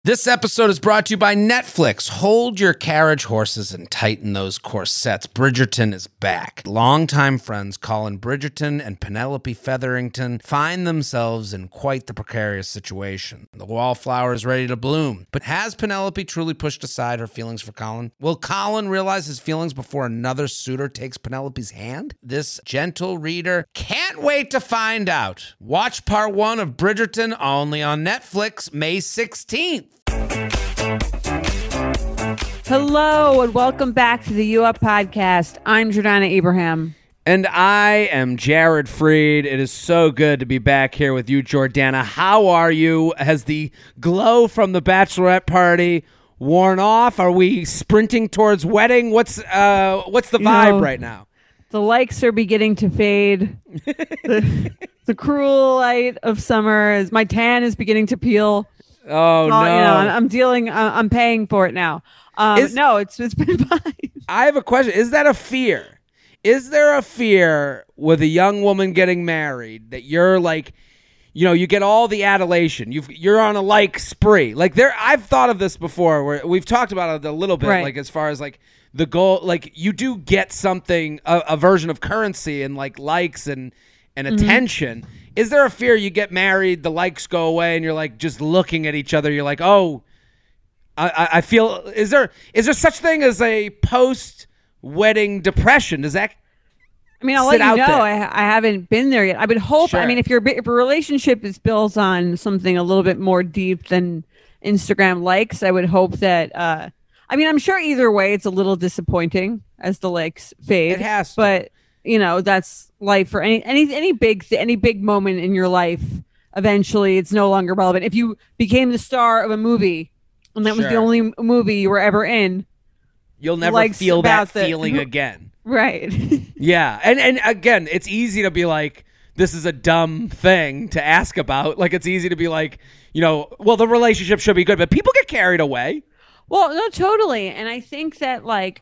This episode is brought to you by Netflix. Hold your carriage horses and tighten those corsets. Bridgerton is back. Longtime friends Colin Bridgerton and Penelope Featherington find themselves in quite the precarious situation. The wallflower is ready to bloom. But has Penelope truly pushed aside her feelings for Colin? Will Colin realize his feelings before another suitor takes Penelope's hand? This gentle reader can't wait to find out. Watch part 1 of Bridgerton only on Netflix May 16th. Hello and welcome back to the U Up Podcast. I'm Jordana Abraham. And I am Jared Freed. It is so good to be back here with you, Jordana. How are you? Has the glow from the bachelorette party worn off? Are we sprinting towards wedding? What's the vibe right now? The likes are beginning to fade. the cruel light of summer is my tan is beginning to peel. Oh, no. I'm paying for it now. It's been fine. I have a question. Is that a fear? Is there a fear with a young woman getting married that you're like, you get all the adulation. You're on a like spree. Like I've thought of this before where we've talked about it a little bit, right. Like as far as like the goal, like you do get something, a version of currency and like likes and attention. Is there a fear you get married, the likes go away, and you're like just looking at each other? You're like, oh, I feel. Is there such thing as a post-wedding depression? Does that? I mean, I'll let you know. I haven't been there yet. I would hope. Sure. I mean, if a relationship is built on something a little bit more deep than Instagram likes, I would hope that. I mean, I'm sure either way, it's a little disappointing as the likes fade. It has to. But that's life for any big moment in your life. Eventually, it's no longer relevant. If you became the star of a movie and that was the only movie you were ever in, you'll never feel that feeling again. Right. Yeah. And again, it's easy to be like, this is a dumb thing to ask about. Like, it's easy to be like, well, the relationship should be good, but people get carried away. Well, no, totally. And I think that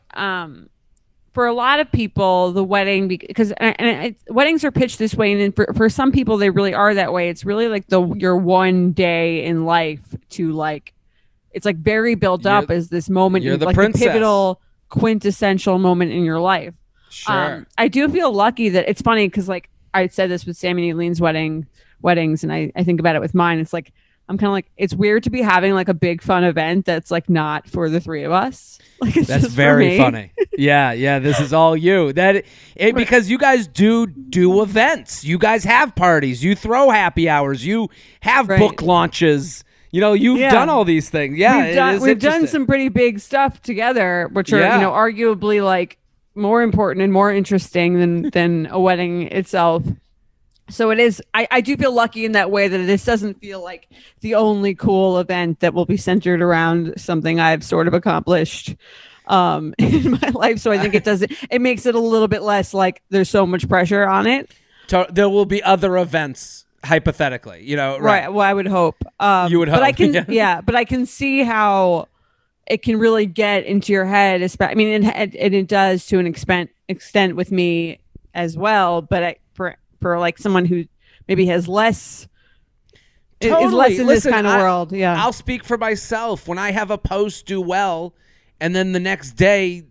for a lot of people, the wedding, because weddings are pitched this way, and for some people, they really are that way. It's really like your one day in life to like, it's like very built up as this moment. You're the like princess. The pivotal, quintessential moment in your life. Sure. I do feel lucky that it's funny because like I said this with Sammy and Eileen's weddings, and I think about it with mine. It's like I'm kind of like, it's weird to be having like a big fun event that's like not for the three of us. Like it's that's just very funny. Yeah. This is all you. Because you guys do events. You guys have parties. You throw happy hours. You have book launches. You've done all these things. Yeah, we've done some pretty big stuff together, which are arguably like more important and more interesting than a wedding itself. So it is. I do feel lucky in that way that this doesn't feel like the only cool event that will be centered around something I've sort of accomplished in my life. So I think it makes it a little bit less like there's so much pressure on it. There will be other events. Hypothetically, right. Well, I would hope. You would hope, but I can, but I can see how it can really get into your head. I mean, and it does to an extent with me as well. But for like someone who maybe has less, is less in this kind of world. Yeah, I'll speak for myself. When I have a post do well, and then the next day,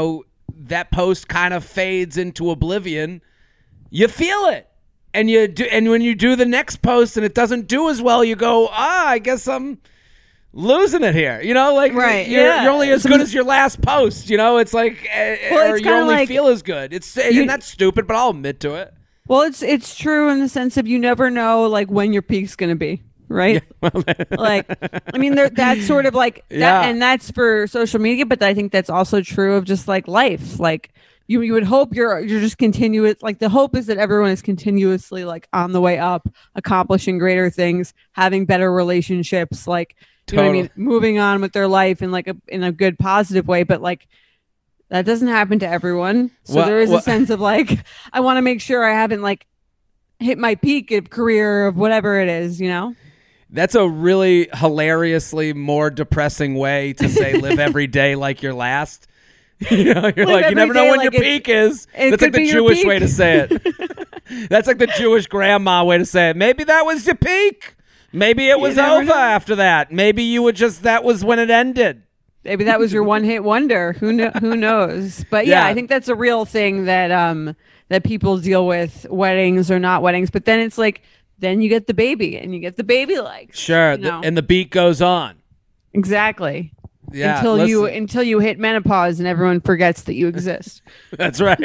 that post kind of fades into oblivion, you feel it. And when you do the next post and it doesn't do as well, you go, I guess I'm losing it here. Right. You're only as good as your last post. It's like, or you only feel as good. And that's stupid, but I'll admit to it. Well, it's true in the sense of you never know like when your peak's going to be. Right. Yeah. Like, I mean, that's sort of like that. And that's for social media. But I think that's also true of just like life. Like, you would hope you're just continuous. Like the hope is that everyone is continuously like on the way up, accomplishing greater things, having better relationships, like you know what I mean, moving on with their life in like in a good positive way. But like that doesn't happen to everyone. So there is a sense of like I want to make sure I haven't like hit my peak of career of whatever it is. That's a really hilariously more depressing way to say live every day like your last. You're like, you never know when your peak is. That's like the Jewish way to say it. That's like the Jewish grandma way to say it. Maybe that was your peak. Maybe it was over after that. Maybe you were just, that was when it ended. Maybe that was your one-hit wonder. Who knows? But yeah, I think that's a real thing that that people deal with, weddings or not weddings. But then it's like, then you get the baby, and you get the baby legs. Sure, and the beat goes on. Exactly. Yeah. Until you hit menopause and everyone forgets that you exist. That's right.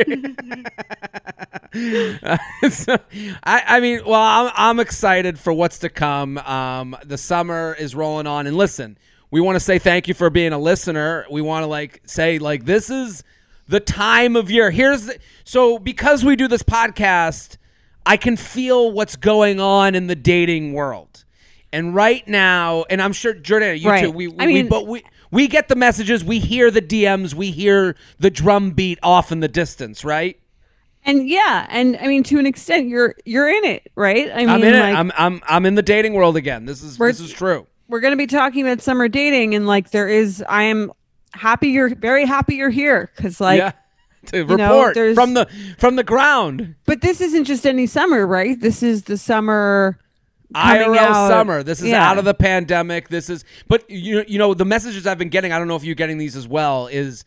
I mean, well, I'm excited for what's to come. The summer is rolling on, and listen, we want to say thank you for being a listener. We want to say this is the time of year. So because we do this podcast, I can feel what's going on in the dating world. And right now, and I'm sure Jordana, you too. We get the messages, we hear the DMs, we hear the drum beat off in the distance, right? And yeah, and I mean, to an extent, you're in it, right? I mean, I'm in it. I'm in the dating world again. This is true. We're going to be talking about summer dating, and I am very happy you're here, because to report from the ground. But this isn't just any summer, right? This is the summer. IRL summer. This is out of the pandemic. This is, but you know the messages I've been getting. I don't know if you're getting these as well.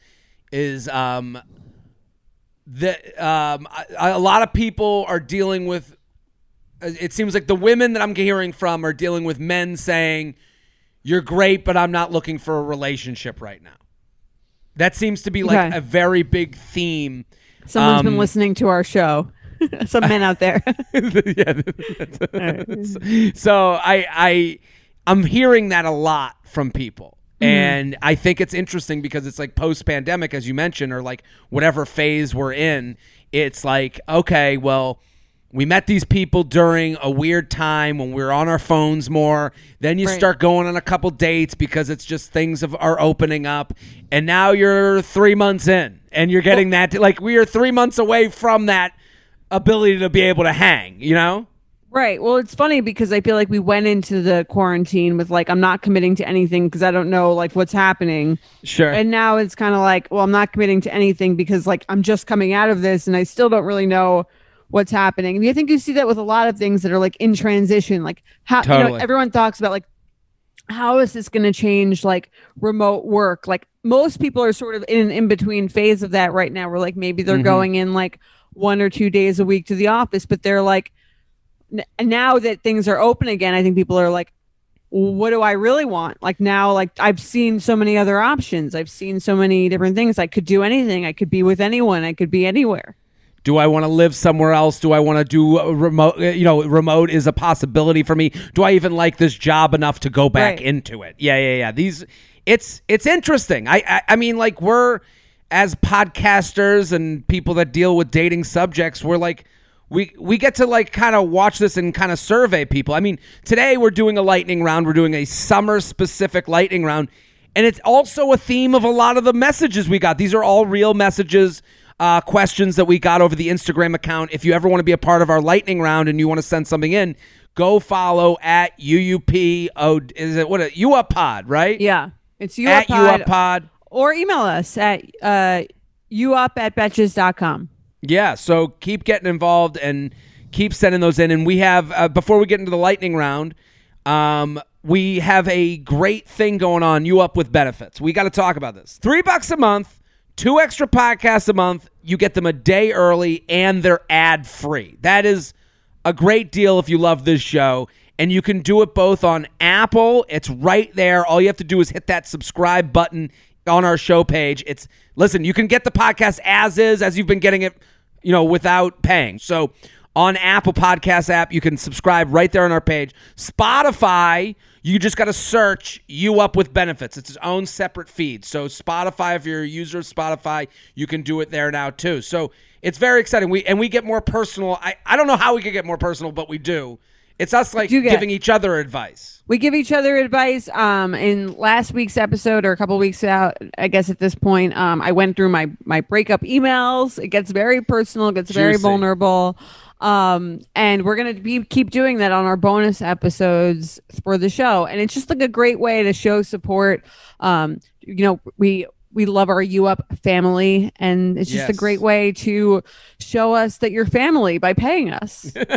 A lot of people are dealing with. It seems like the women that I'm hearing from are dealing with men saying, "You're great, but I'm not looking for a relationship right now." That seems to be a very big theme. Someone's been listening to our show. Some men out there. So I'm hearing that a lot from people. And I think it's interesting because it's post-pandemic, as you mentioned, or whatever phase we're in. It's okay, well, we met these people during a weird time when we were on our phones more. Then you start going on a couple dates because it's just things are opening up. And now you're 3 months in and you're getting we are 3 months away from that ability to be able to hang, Right. Well, it's funny because I feel like we went into the quarantine with I'm not committing to anything because I don't know what's happening. Sure. And now it's kind of well, I'm not committing to anything because I'm just coming out of this and I still don't really know what's happening. And I think you see that with a lot of things that are in transition, how totally. Everyone talks about how is this going to change remote work? Most people are sort of in an in-between phase of that right now where maybe they're going in 1 or 2 days a week to the office, but they're now that things are open again, I think people are what do I really want? Now, I've seen so many other options. I've seen so many different things. I could do anything. I could be with anyone. I could be anywhere. Do I want to live somewhere else? Do I want to do remote? Remote is a possibility for me. Do I even like this job enough to go back into it? Yeah. It's interesting. I mean, we're, as podcasters and people that deal with dating subjects, we're we get to kind of watch this and kind of survey people. I mean, today we're doing a lightning round. We're doing a summer specific lightning round. And it's also a theme of a lot of the messages we got. These are all real messages, questions that we got over the Instagram account. If you ever want to be a part of our lightning round and you want to send something in, go follow at UUP. Is it UUP Pod, right? Yeah. It's UUP at UUP Pod. Or email us at youup@betches.com. Yeah, so keep getting involved and keep sending those in. And we have, before we get into the lightning round, we have a great thing going on, You Up with Benefits. We got to talk about this. $3 a month, 2 extra podcasts a month. You get them a day early and they're ad-free. That is a great deal if you love this show. And you can do it both on Apple. It's right there. All you have to do is hit that subscribe button on our show page. Listen, you can get the podcast as you've been getting it, without paying. So on Apple Podcast app, you can subscribe right there on our page. Spotify, you just got to search You Up with Benefits. It's its own separate feed. So Spotify, if you're a user of Spotify, you can do it there now too. So it's very exciting. We get more personal. I don't know how we could get more personal, but we do. It's us giving each other advice. We give each other advice. In last week's episode, or a couple weeks out, I guess at this point, I went through my breakup emails. It gets very personal. It gets very vulnerable. And we're going to keep doing that on our bonus episodes for the show. And it's just a great way to show support. We we love our U Up family, and it's just a great way to show us that you're family by paying us. For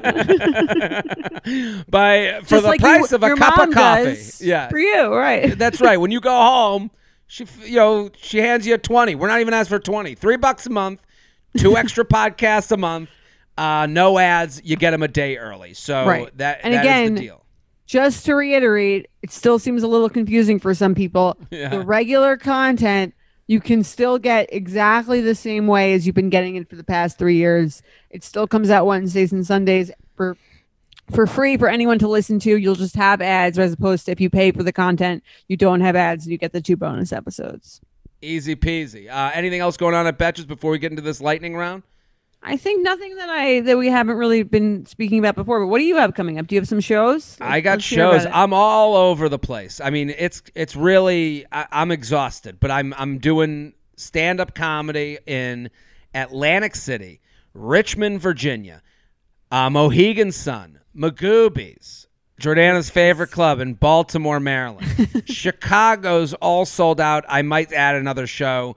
the price of a cup of coffee. Yeah. For you, right. That's right. When you go home, she hands you a 20. We're not even asking for 20. $3 a month, 2 extra podcasts a month, no ads, you get them a day early. So that is the deal. Just to reiterate, it still seems a little confusing for some people. Yeah. The regular content, you can still get exactly the same way as you've been getting it for the past 3 years. It still comes out Wednesdays and Sundays for free for anyone to listen to. You'll just have ads, as opposed to if you pay for the content, you don't have ads and you get the 2 bonus episodes. Easy peasy. Anything else going on at Betches before we get into this lightning round? I think nothing that we haven't really been speaking about before. But what do you have coming up? Do you have some shows? I got shows. I'm all over the place. I mean, it's really I'm exhausted, but I'm doing stand-up comedy in Atlantic City, Richmond, Virginia, Mohegan Sun, Magoobies, Jordana's favorite club in Baltimore, Maryland. Chicago's all sold out. I might add another show.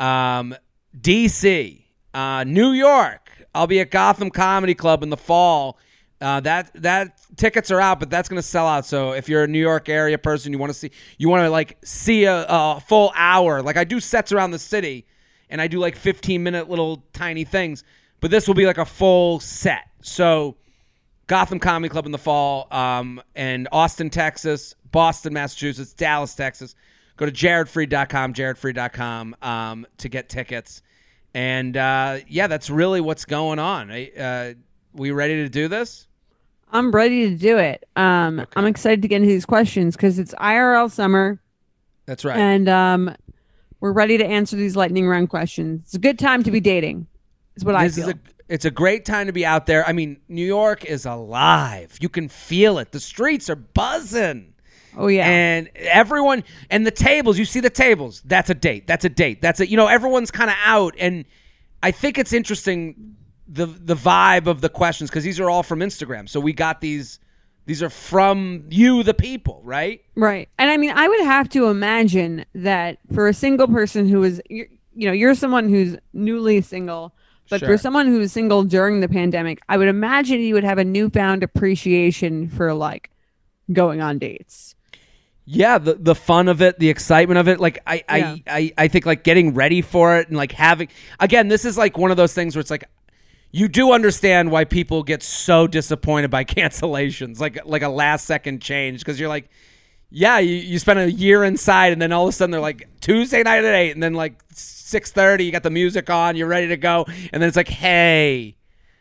DC. New York, I'll be at Gotham Comedy Club in the fall. That tickets are out, but that's going to sell out. So if you're a New York area person, you want to see a full hour. Like I do sets around the city, and I do like 15-minute little tiny things. But this will be like a full set. So Gotham Comedy Club in the fall, and Austin, Texas, Boston, Massachusetts, Dallas, Texas. Go to jaredfreed.com to get tickets. And, that's really what's going on. We ready to do this? I'm ready to do it. Okay. I'm excited to get into these questions because it's IRL summer. That's right. And we're ready to answer these lightning round questions. It's a good time to be dating, is what I feel. It's a great time to be out there. I mean, New York is alive. You can feel it. The streets are buzzing. Oh, yeah. And everyone, and the tables, you see the tables. That's a date. That's a date. That's it. Everyone's kind of out. And I think it's interesting, the vibe of the questions, because these are all from Instagram. So we got these are from you, the people, right? Right. And I mean, I would have to imagine that for a single person who is, you're someone who's newly single, but for someone who was single during the pandemic, I would imagine you would have a newfound appreciation for like going on dates. Yeah, the fun of it, the excitement of it. Like I think like getting ready for it and like having, again, this is like one of those things where it's like you do understand why people get so disappointed by cancellations, like a last second change, because you're like, yeah, you spent a year inside and then all of a sudden they're like Tuesday night at 8 and then like 6:30 you got the music on, you're ready to go, and then it's like, hey,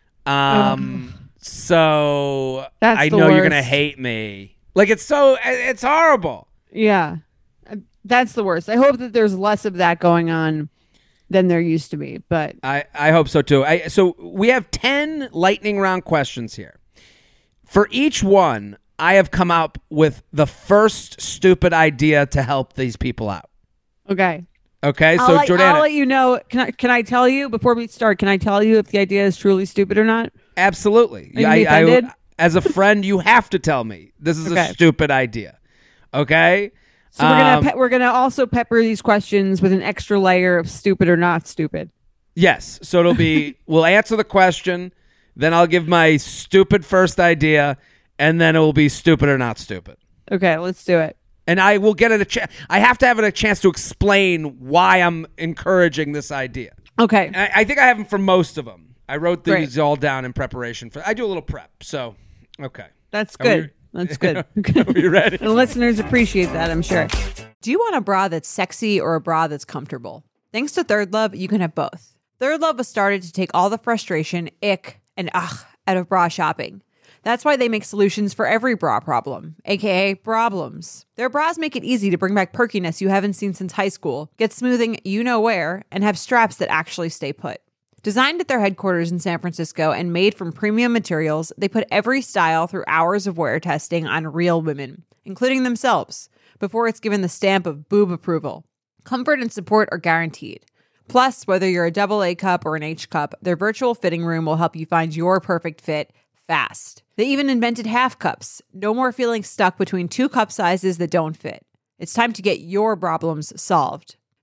so I know you're gonna hate me. Like, it's horrible. Yeah. That's the worst. I hope that there's less of that going on than there used to be, but I hope so too. So we have 10 lightning round questions here. For each one, I have come up with the first stupid idea to help these people out. Okay. Okay, so Jordana, I'll let you know. Can I tell you before we start? Can I tell you if the idea is truly stupid or not? Absolutely. I as a friend, you have to tell me this is a stupid idea. Okay. So we're gonna also pepper these questions with an extra layer of stupid or not stupid. Yes. So it'll be we'll answer the question, then I'll give my stupid first idea, and then it will be stupid or not stupid. Okay, let's do it. And I will get it a chance. I have to have it a chance to explain why I'm encouraging this idea. Okay. I think I have them for most of them. I wrote these all down in preparation for. I do a little prep. So, okay. That's good. That's good. Are you ready? The listeners appreciate that, I'm sure. Do you want a bra that's sexy or a bra that's comfortable? Thanks to Third Love, you can have both. Third Love was started to take all the frustration, ick, and ugh out of bra shopping. That's why they make solutions for every bra problem, aka problems. Their bras make it easy to bring back perkiness you haven't seen since high school, get smoothing you know where, and have straps that actually stay put. Designed at their headquarters in San Francisco and made from premium materials, they put every style through hours of wear testing on real women, including themselves, before it's given the stamp of boob approval. Comfort and support are guaranteed. Plus, whether you're a AA cup or an H cup, their virtual fitting room will help you find your perfect fit fast. They even invented half cups. No more feeling stuck between two cup sizes that don't fit. It's time to get your problems solved.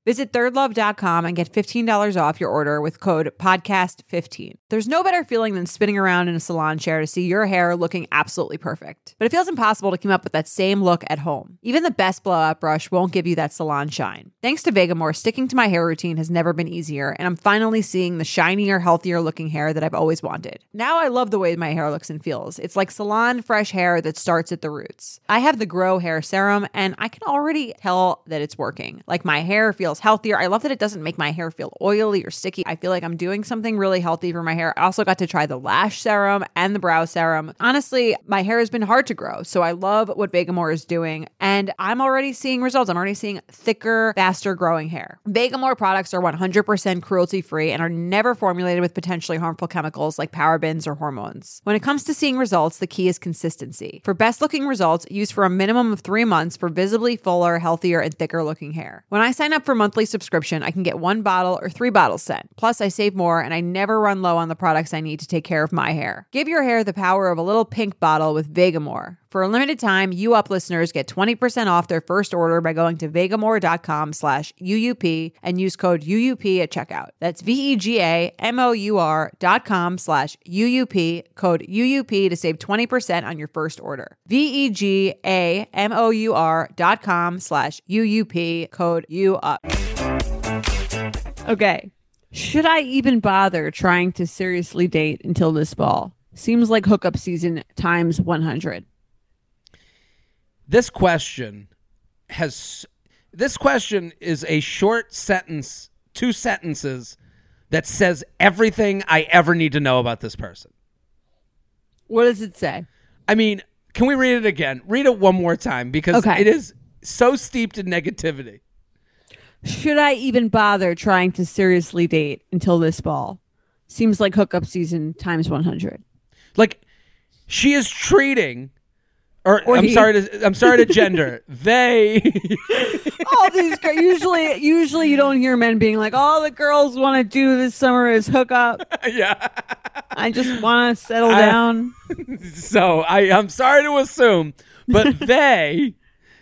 Visit thirdlove.com and get $15 off your order with code podcast15. There's no better feeling than spinning around in a salon chair to see your hair looking absolutely perfect. But it feels impossible to keep up with that same look at home. Even the best blowout brush won't give you that salon shine. Thanks to Vegamore, sticking to my hair routine has never been easier, and I'm finally seeing the shinier, healthier looking hair that I've always wanted. Now I love the way my hair looks and feels. It's like salon fresh hair that starts at the roots. I have the Grow Hair Serum, and I can already tell that it's working. Like, my hair feels healthier. I love that it doesn't make my hair feel oily or sticky. I feel like I'm doing something really healthy for my hair. I also got to try the lash serum and the brow serum. Honestly, my hair has been hard to grow, so I love what Vegamore is doing, and I'm already seeing results. I'm already seeing thicker, faster growing hair. Vegamore products are 100% cruelty-free and are never formulated with potentially harmful chemicals like parabens or hormones. When it comes to seeing results, the key is consistency. For best looking results, use for a minimum of 3 months for visibly fuller, healthier, and thicker looking hair. When I sign up for monthly subscription, I can get 1 bottle or 3 bottles sent. Plus, I save more and I never run low on the products I need to take care of my hair. Give your hair the power of a little pink bottle with Vegamore. For a limited time, You Up listeners get 20% off their first order by going to vegamore.com/UUP and use code UUP at checkout. That's VEGAMOUR.com/UUP, code UUP to save 20% on your first order. VEGAMOUR.com/UUP, code UUP. Okay. Should I even bother trying to seriously date until this fall? Seems like hookup season times 100. This question is a short sentence, 2 sentences that says everything I ever need to know about this person. What does it say? I mean, can we read it again? Read it one more time because It is so steeped in negativity. Should I even bother trying to seriously date until this fall? Seems like hookup season times 100. Like, she is treating, I'm sorry to gender. They. All these usually you don't hear men being like, all the girls want to do this summer is hook up. Yeah. I just want to settle down. So I'm sorry to assume, but they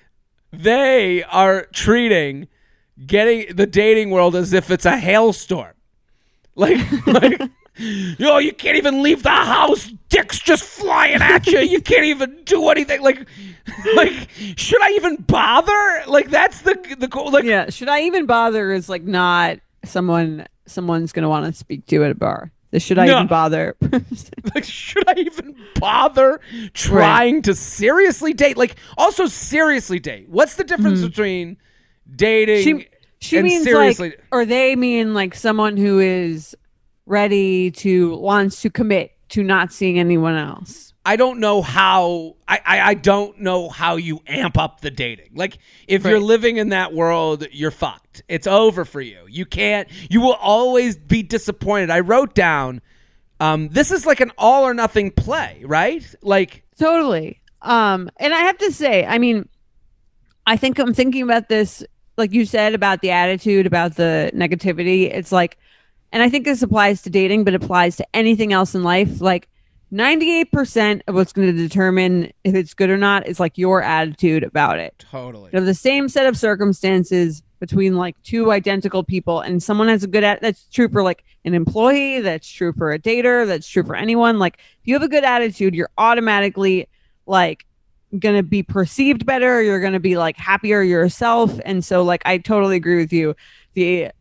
are treating getting the dating world as if it's a hailstorm. Like you can't even leave the house. Dicks just flying at you. You can't even do anything. Like, should I even bother? Like, that's the goal. Like, yeah. Should I even bother is like not someone's going to want to speak to at a bar. Should I even bother? Like, should I even bother trying to seriously date? Like, also seriously date. What's the difference between dating she and means seriously? Like, or they mean like someone who is ready to wants to commit to not seeing anyone else. I don't know how I don't know how you amp up the dating. Like, if you're living in that world, you're fucked. It's over for you. You will always be disappointed. I wrote down, this is like an all or nothing play, right? Like, totally. And I have to say, I mean, I think I'm thinking about this, like you said, about the attitude, about the negativity. It's like, and I think this applies to dating, but applies to anything else in life. Like 98% of what's going to determine if it's good or not is like your attitude about it. Totally. You have the same set of circumstances between like 2 identical people, and someone has a good that's true for like an employee, that's true for a dater, that's true for anyone. Like, if you have a good attitude, you're automatically like going to be perceived better. You're going to be like happier yourself. And so like, I totally agree with you. The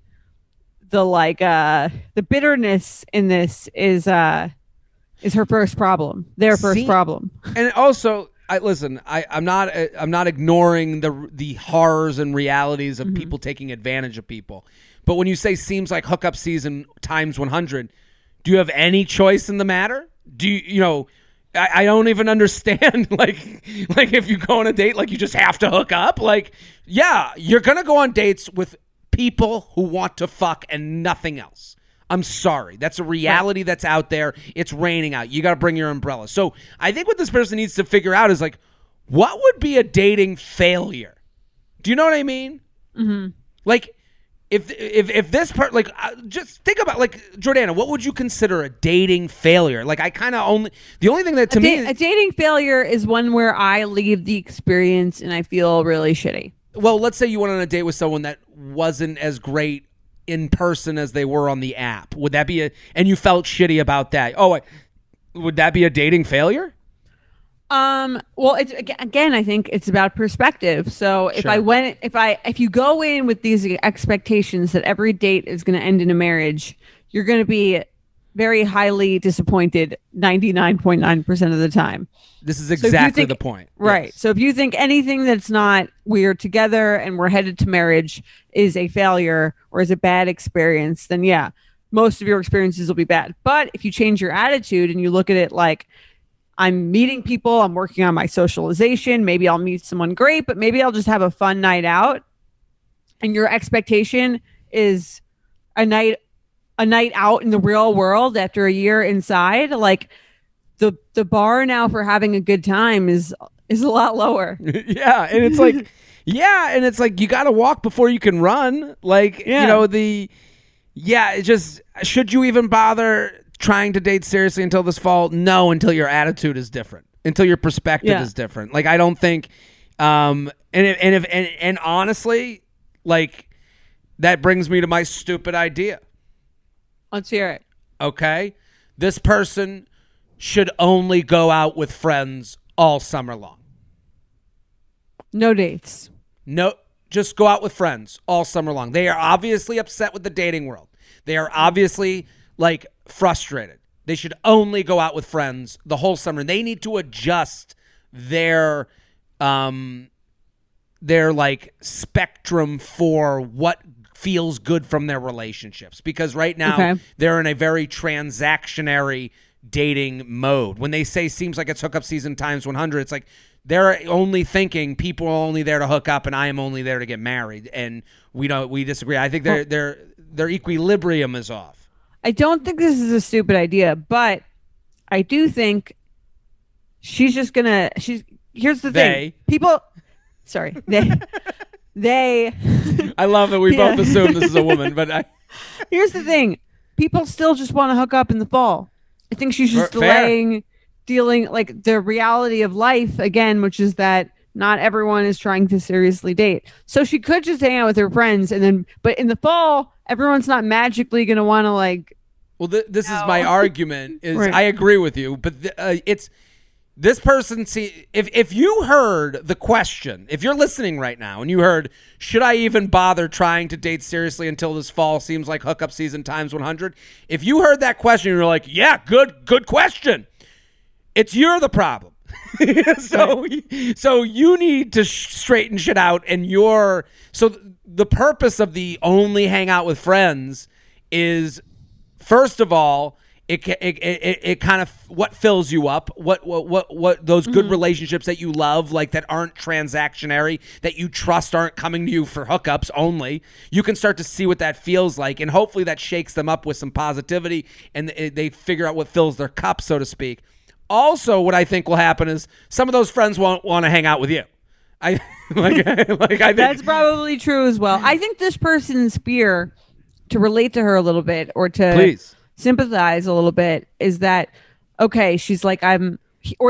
bitterness in this is her first problem. Their first problem. And also, I'm not ignoring the horrors and realities of people taking advantage of people. But when you say seems like hookup season times 100, do you have any choice in the matter? Do you know? I don't even understand. Like if you go on a date, like you just have to hook up. Like, yeah, you're gonna go on dates with people who want to fuck and nothing else. I'm sorry. That's a reality that's out there. It's raining out. You got to bring your umbrella. So I think what this person needs to figure out is like, what would be a dating failure? Do you know what I mean? Mm-hmm. Like, if this part, like, just think about, like, Jordana, what would you consider a dating failure? Like, the only thing that to me... A dating failure is one where I leave the experience and I feel really shitty. well, let's say you went on a date with someone that wasn't as great in person as they were on the app. Would that be and you felt shitty about that? Would that be a dating failure? Well, it's again, I think it's about perspective. So if Sure. if you go in with these expectations that every date is going to end in a marriage, you're going to be very highly disappointed 99.9% of the time. This is exactly the point. Right. Yes. So if you think anything that's not we're together and we're headed to marriage is a failure or is a bad experience, then yeah, most of your experiences will be bad. But if you change your attitude and you look at it like, I'm meeting people, I'm working on my socialization, maybe I'll meet someone great, but maybe I'll just have a fun night out, and your expectation is a night out in the real world after a year inside, like the bar now for having a good time is a lot lower. Yeah, and it's like you got to walk before you can run. Like, it just, should you even bother trying to date seriously until this fall? No, until your attitude is different, until your perspective is different. Like, I don't think, and honestly, like, that brings me to my stupid idea. Let's hear it. Okay, this person should only go out with friends all summer long. No dates. No, just go out with friends all summer long. They are obviously upset with the dating world. They are obviously like frustrated. They should only go out with friends the whole summer. They need to adjust their like spectrum for what feels good from their relationships, because right now they're in a very transactionary dating mode. When they say seems like it's hookup season times 100, it's like they're only thinking people are only there to hook up and I am only there to get married, and we disagree. I think their equilibrium is off. I don't think this is a stupid idea, but I do think here's the thing. They I love it. We both assume this is a woman, but here's the thing. People still just want to hook up in the fall. I think she's just dealing like the reality of life again, which is that not everyone is trying to seriously date. So she could just hang out with her friends but in the fall, everyone's not magically going to want to like. Well, this is my argument. I agree with you, but it's this person. See, if you heard the question, if you're listening right now and you heard, should I even bother trying to date seriously until this fall seems like hookup season times 100? If you heard that question, you're like, yeah, good question. You're the problem. So you need to straighten shit out, and so the purpose of the only hang out with friends is, first of all, it kind of what fills you up, what those good relationships that you love, like that aren't transactionary, that you trust aren't coming to you for hookups only. You can start to see what that feels like, and hopefully that shakes them up with some positivity, and they figure out what fills their cup, so to speak. Also, what I think will happen is some of those friends won't want to hang out with you. I think that's probably true as well. I think this person's fear, to relate to her a little bit or to sympathize a little bit, is that okay? She's like, how many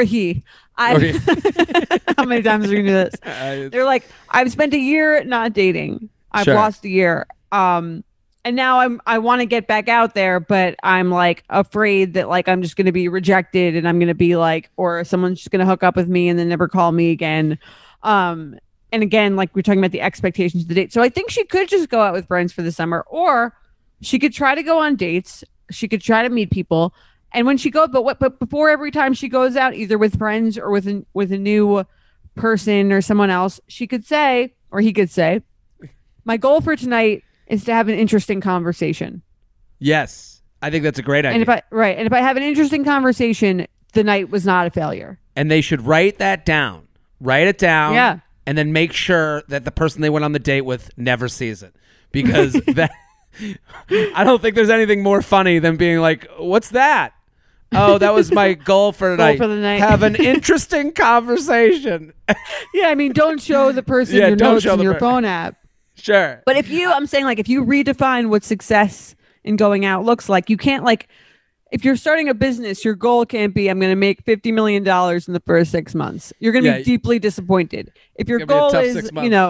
times are we gonna do this? They're like, I've spent a year not dating. I've lost a year. And now I want to get back out there, but I'm like afraid that like I'm just going to be rejected, and I'm going to be like, or someone's just going to hook up with me and then never call me again. And again, like we're talking about the expectations of the date. So I think she could just go out with friends for the summer, or she could try to go on dates. She could try to meet people. And when she goes, but before every time she goes out, either with friends or with a new person or someone else, she could say, or he could say, my goal for tonight is to have an interesting conversation. Yes, I think that's a great idea. And if I have an interesting conversation, the night was not a failure. And they should write that down. Write it down. Yeah. And then make sure that the person they went on the date with never sees it, because that I don't think there's anything more funny than being like, "What's that?" Oh, that was my goal for tonight. Goal for the night. Have an interesting conversation. Yeah, I mean, don't show the person your notes in your phone app. Sure. But if you redefine what success in going out looks like, you can't if you're starting a business, your goal can't be, I'm going to make $50 million in the first 6 months. You're going to be deeply disappointed. If your goal is,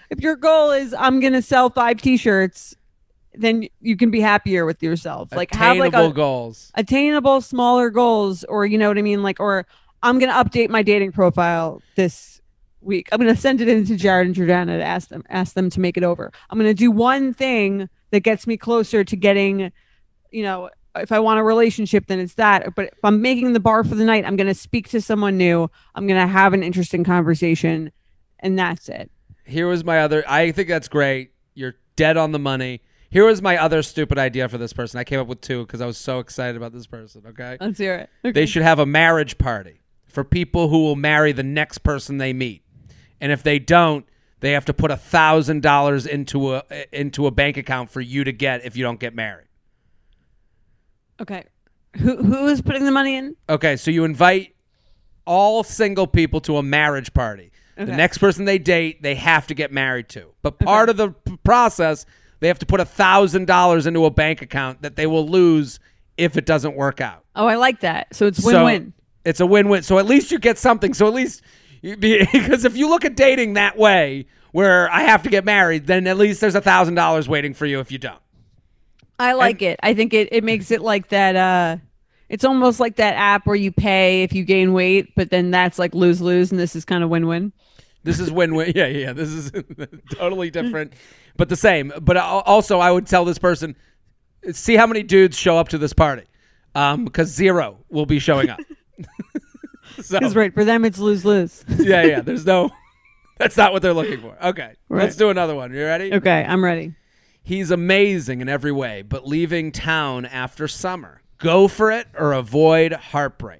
if your goal is I'm gonna sell 5 t-shirts, then you can be happier with yourself. Like have like goals, attainable smaller goals, or you know what I mean, like, or I'm gonna update my dating profile this week. I'm gonna send it in to Jared and Jordana to ask them to make it over. I'm gonna do one thing that gets me closer to getting, you know, if I want a relationship, then it's that. But if I'm making the bar for the night, I'm gonna speak to someone new. I'm gonna have an interesting conversation, and that's it. Here was my other. I think that's great. You're dead on the money. Here was my other stupid idea for this person. I came up with 2 because I was so excited about this person. Okay, let's hear it. Okay. They should have a marriage party for people who will marry the next person they meet, and if they don't, they have to put $1,000 into a bank account for you to get if you don't get married. Okay, who is putting the money in? Okay, so you invite all single people to a marriage party. Okay. The next person they date, they have to get married to. But part of the process, they have to put $1,000 into a bank account that they will lose if it doesn't work out. Oh, I like that. So it's win-win. So it's a win-win. So at least you get something. So at least, because if you look at dating that way, where I have to get married, then at least there's $1,000 waiting for you if you don't. I like it. I think it makes it like that. It's almost like that app where you pay if you gain weight, but then that's like lose-lose, and this is kind of win-win. This is win-win. Yeah. This is totally different, but the same. But also, I would tell this person, see how many dudes show up to this party, because 0 will be showing up. So, that's right. For them, it's lose-lose. Yeah. There's no. That's not what they're looking for. Okay, right. Let's do another one. You ready? Okay, I'm ready. He's amazing in every way, but leaving town after summer. Go for it or avoid heartbreak.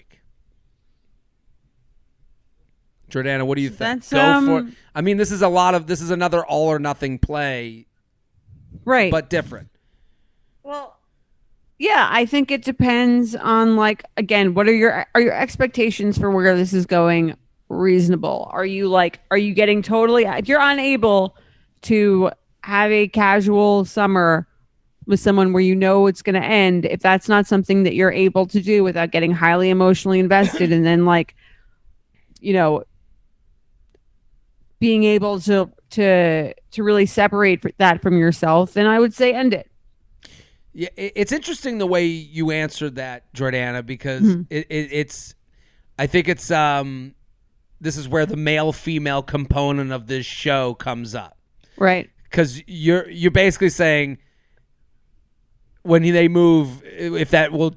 Jordana, what do you think? Go for it. I mean, this is another all or nothing play. Right. But different. Well, yeah, I think it depends on, like, again, what are your expectations for where this is going reasonable? Are you getting totally, if you're unable to have a casual summer with someone where you know it's going to end, if that's not something that you're able to do without getting highly emotionally invested and then, like, you know, being able to really separate that from yourself, then I would say end it. Yeah, it's interesting the way you answered that, Jordana, because it's I think it's this is where the male-female component of this show comes up. Right. Because you're basically saying when they move, if that will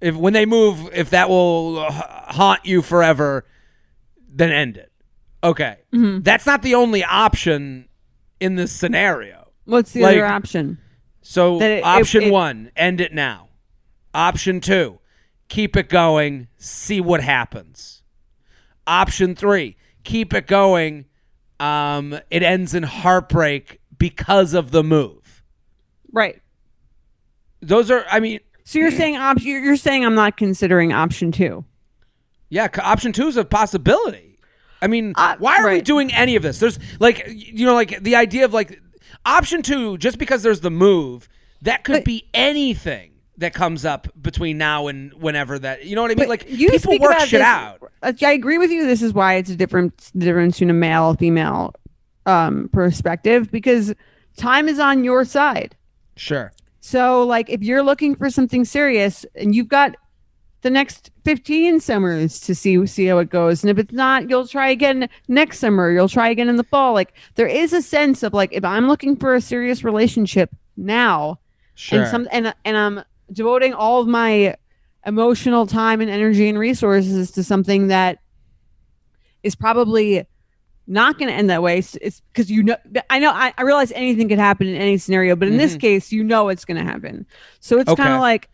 haunt you forever, then end it. Okay. Mm-hmm. That's not the only option in this scenario. What's the other option? So option 1, end it now. Option 2, keep it going, see what happens. Option 3, keep it going. It ends in heartbreak because of the move. Right. Those are, I mean. So you're saying you're saying I'm not considering option 2. Yeah, option 2 is a possibility. I mean, why are we doing any of this? There's like, you know, like the idea of like option 2, just because there's the move, that could be anything that comes up between now and whenever that, you know what I mean? Like people work shit out. I agree with you. This is why it's a difference between a male, female perspective, because time is on your side. Sure. So like if you're looking for something serious and you've got the next 15 summers to see how it goes. And if it's not, you'll try again next summer. You'll try again in the fall. Like there is a sense of like, if I'm looking for a serious relationship now, sure. and I'm devoting all of my emotional time and energy and resources to something that is probably not going to end that way. It's because, you know, I realize anything could happen in any scenario, but in this case, you know, it's going to happen. So it's kind of like,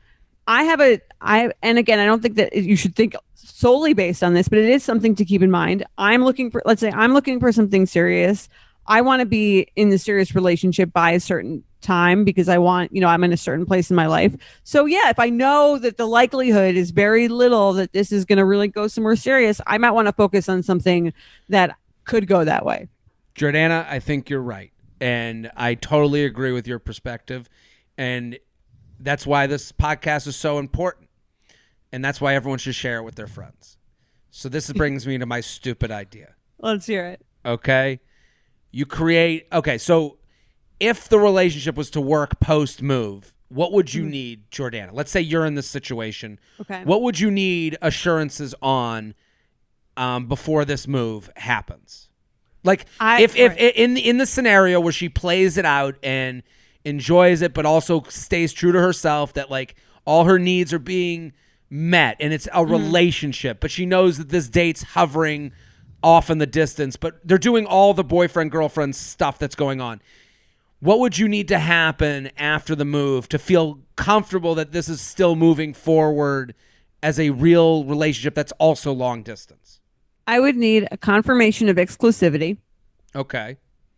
and again, I don't think that you should think solely based on this, but it is something to keep in mind. Let's say I'm looking for something serious. I want to be in the serious relationship by a certain time because I'm in a certain place in my life. So yeah, if I know that the likelihood is very little that this is going to really go somewhere serious, I might want to focus on something that could go that way. Jordana, I think you're right. And I totally agree with your perspective. And that's why this podcast is so important. And that's why everyone should share it with their friends. So this brings me to my stupid idea. Let's hear it. Okay. You create, okay, so if the relationship was to work post-move, what would you need, Jordana? Let's say you're in this situation. Okay. What would you need assurances on before this move happens? Like, if in the scenario where she plays it out and enjoys it, but also stays true to herself, that like all her needs are being met and it's a relationship, but she knows that this date's hovering off in the distance, but they're doing all the boyfriend-girlfriend stuff that's going on. What would you need to happen after the move to feel comfortable that this is still moving forward as a real relationship that's also long distance? I would need a confirmation of exclusivity. Okay.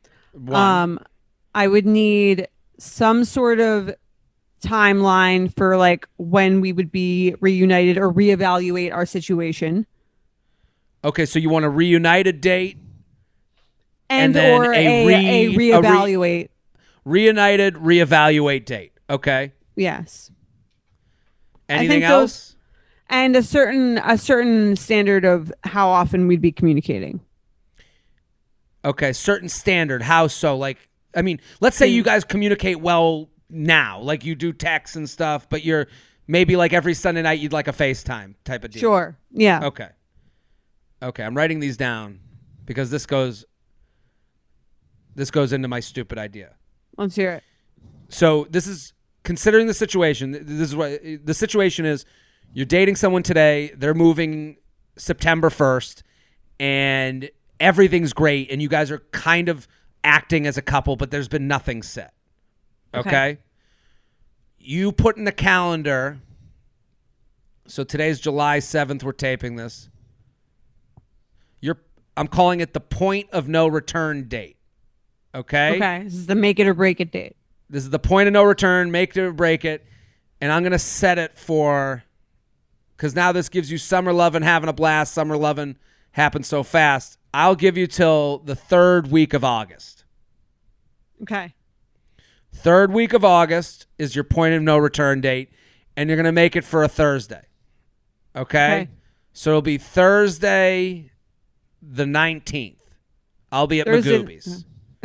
I would need some sort of timeline for like when we would be reunited or reevaluate our situation. Okay, so you want a reunited date and then or a reevaluate. Reunited, reevaluate date. Okay. Yes. Anything else? And a certain standard of how often we'd be communicating. Okay, certain standard. How so? Like, I mean, let's say you guys communicate well now, like you do texts and stuff, but you're maybe like every Sunday night you'd like a FaceTime type of deal. Sure. Yeah. Okay, I'm writing these down because this goes into my stupid idea. Let's hear it. So this is considering the situation. This is what the situation is. You're dating someone today. They're moving September 1st, and everything's great, and you guys are kind of acting as a couple, but there's been nothing set. Okay? You put in the calendar. So today's July 7th. We're taping this. I'm calling it the point of no return date. Okay? Okay. This is the make it or break it date. This is the point of no return, make it or break it. And I'm going to set it for, because now this gives you summer loving, having a blast. Summer loving happens so fast. I'll give you till the 3rd week of August. Okay. 3rd week of August is your point of no return date, and you're going to make it for a Thursday. Okay? So it'll be Thursday the 19th. I'll be at Magooby's.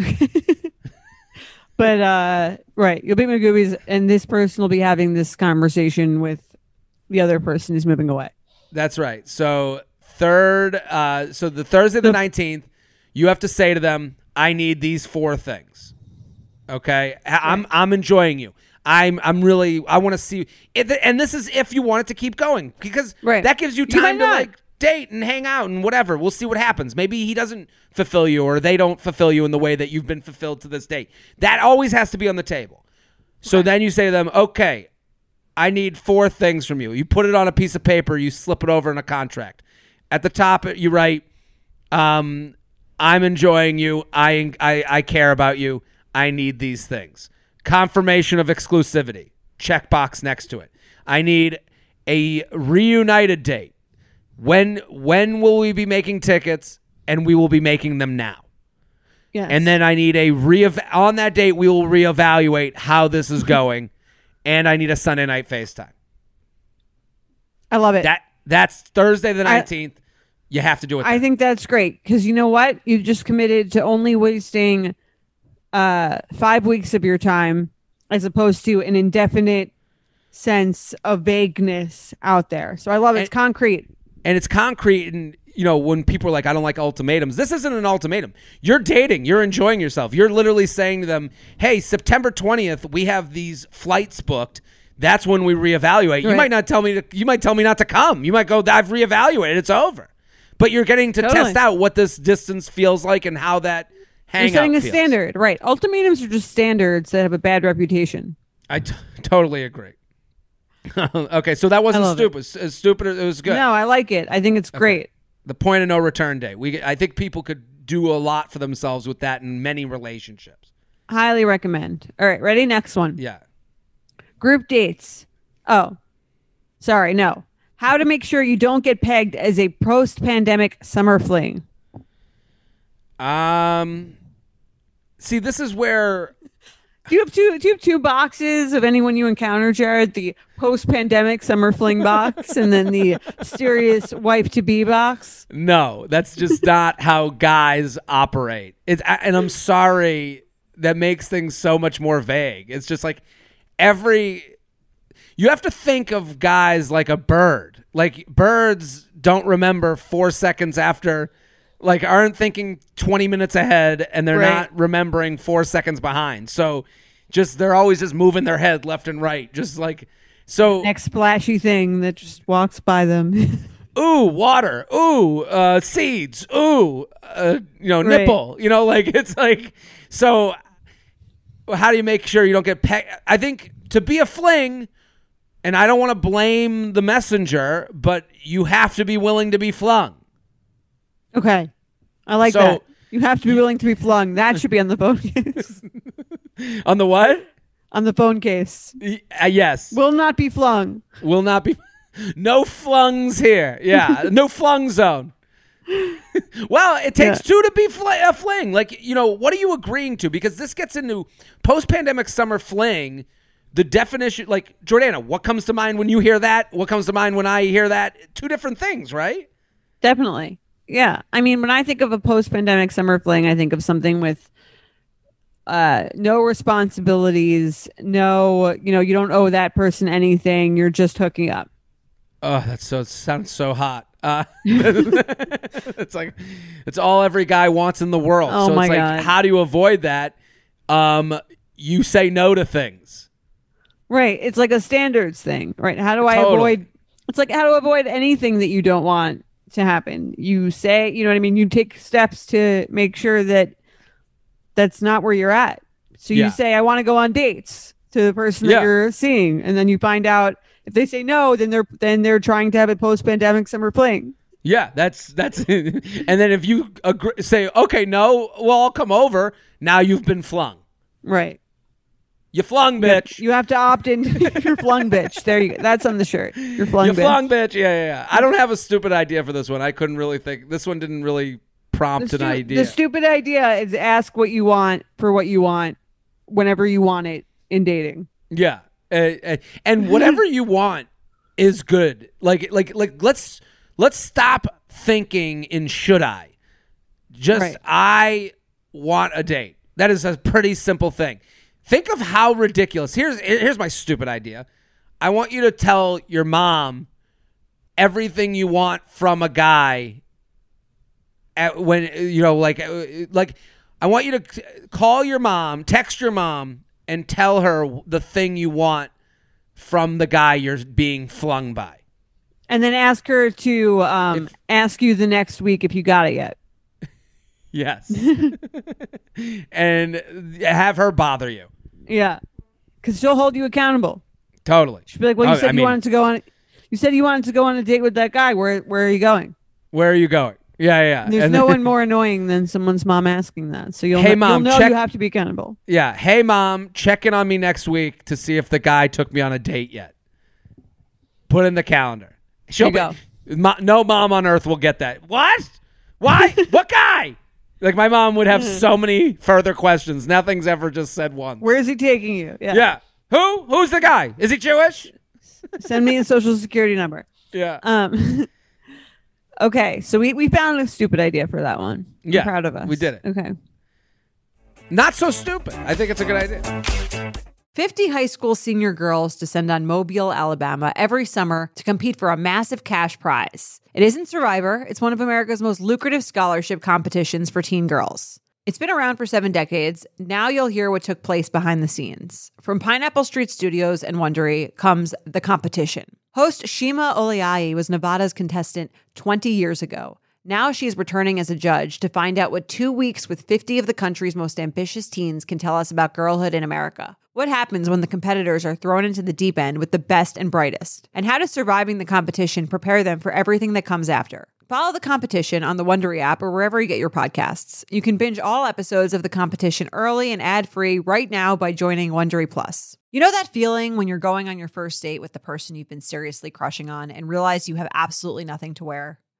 But, right, you'll be at Magooby's, and this person will be having this conversation with the other person who's moving away. That's right. So the Thursday the 19th, you have to say to them, I need these 4 things. Okay? I'm enjoying you. I want to see it, and this is if you want it to keep going, because that gives you time to like date and hang out and whatever. We'll see what happens. Maybe he doesn't fulfill you, or they don't fulfill you in the way that you've been fulfilled to this date. That always has to be on the table. So then you say to them, okay, I need 4 things from you. You put it on a piece of paper. You slip it over in a contract. At the top, you write, I'm enjoying you. I care about you. I need these things. Confirmation of exclusivity. Checkbox next to it. I need a reunited date. When will we be making tickets? And we will be making them now. Yes. And then I need on that date, we will reevaluate how this is going. And I need a Sunday night FaceTime. I love it. That's Thursday the 19th. You have to do it. I think that's great, because you know what? You've just committed to only wasting 5 weeks of your time, as opposed to an indefinite sense of vagueness out there. So I love it. It's concrete. And it's concrete. And, when people are like, I don't like ultimatums, this isn't an ultimatum. You're dating. You're enjoying yourself. You're literally saying to them, hey, September 20th, we have these flights booked. That's when we reevaluate. Right. You might not tell me. You might tell me not to come. You might go, I've reevaluated. It's over. But you're getting to test out what this distance feels like and how that hangout feels. You're setting a standard. Right. Ultimatums are just standards that have a bad reputation. I totally agree. Okay, so that wasn't stupid. It's stupid. It was good. No, I like it. I think it's great. The point of no return day. I think people could do a lot for themselves with that in many relationships. Highly recommend. All right, ready? Next one. Yeah. Group dates. Oh, sorry, no. How to make sure you don't get pegged as a post-pandemic summer fling. See, this is where Do you have two boxes of anyone you encounter, Jared? The post-pandemic summer fling box, and then the mysterious wife-to-be box. No, that's just not how guys operate. And I'm sorry, that makes things so much more vague. It's just like you have to think of guys like a bird. Like birds don't remember 4 seconds after, like aren't thinking 20 minutes ahead, and they're not remembering 4 seconds behind. So they're always just moving their head left and right. Just like, so next splashy thing that just walks by them. Ooh, water. Ooh, seeds. Ooh, nipple. Like it's like, so how do you make sure you don't get pegged? I think to be a fling, and I don't want to blame the messenger, but you have to be willing to be flung. Okay. I like that. You have to be willing to be flung. That should be on the phone case. On the what? On the phone case. Yes. Will not be flung. Will not be. No flungs here. Yeah. No flung zone. Well, it takes two to be a fling. Like, what are you agreeing to? Because this gets into post-pandemic summer fling. The definition, like, Jordana, what comes to mind when you hear that? What comes to mind when I hear that? Two different things, right? Definitely. Yeah. I mean, when I think of a post-pandemic summer fling, I think of something with no responsibilities, no, you don't owe that person anything. You're just hooking up. Oh, it sounds so hot. It's like, it's all every guy wants in the world. Oh, so my it's like, God. how do you avoid that? You say no to things. Right. It's like a standards thing, right? How do I avoid? It's like how to avoid anything that you don't want to happen. You say, you know what I mean? You take steps to make sure that that's not where you're at. So you say, I want to go on dates to the person that you're seeing. And then you find out if they say no, then they're trying to have a post-pandemic summer fling. Yeah, that's and then if you say, okay, no, well, I'll come over. Now you've been flung. Right. You flung, bitch. You have to opt in. You're flung, bitch. There you go. That's on the shirt. You're flung, bitch. You flung, bitch. Yeah. I don't have a stupid idea for this one. I couldn't really think. This one didn't really prompt an idea. The stupid idea is ask what you want for what you want whenever you want it in dating. Yeah. And whatever you want is good. Like let's stop thinking in should I. Just I want a date. That is a pretty simple thing. Think of how ridiculous. Here's my stupid idea. I want you to tell your mom everything you want from a guy when I want you to call your mom, text your mom, and tell her the thing you want from the guy you're being flung by. And then ask her to ask you the next week if you got it yet. Yes. And have her bother you. Yeah. Because she'll hold you accountable. Totally. She'll be like, well, you said you wanted to go on. You said you wanted to go on a date with that guy. Where are you going? Where are you going? Yeah. There's no one more annoying than someone's mom asking that. So you'll know you have to be accountable. Yeah. Hey, mom, check in on me next week to see if the guy took me on a date yet. Put in the calendar. No mom on earth will get that. What? Why? What guy? Like, my mom would have so many further questions. Nothing's ever just said once. Where is he taking you? Yeah. Who's the guy? Is he Jewish? Send me a social security number. Yeah. Okay, so we found a stupid idea for that one. Yeah. I'm proud of us. We did it. Okay. Not so stupid. I think it's a good idea. 50 high school senior girls descend on Mobile, Alabama every summer to compete for a massive cash prize. It isn't Survivor. It's one of America's most lucrative scholarship competitions for teen girls. It's been around for 7 decades. Now you'll hear what took place behind the scenes. From Pineapple Street Studios and Wondery comes The Competition. Host Shima Oliai was Nevada's contestant 20 years ago. Now she's returning as a judge to find out what 2 weeks with 50 of the country's most ambitious teens can tell us about girlhood in America. What happens when the competitors are thrown into the deep end with the best and brightest? And how does surviving the competition prepare them for everything that comes after? Follow The Competition on the Wondery app or wherever you get your podcasts. You can binge all episodes of The Competition early and ad-free right now by joining Wondery Plus. You know that feeling when you're going on your first date with the person you've been seriously crushing on and realize you have absolutely nothing to wear?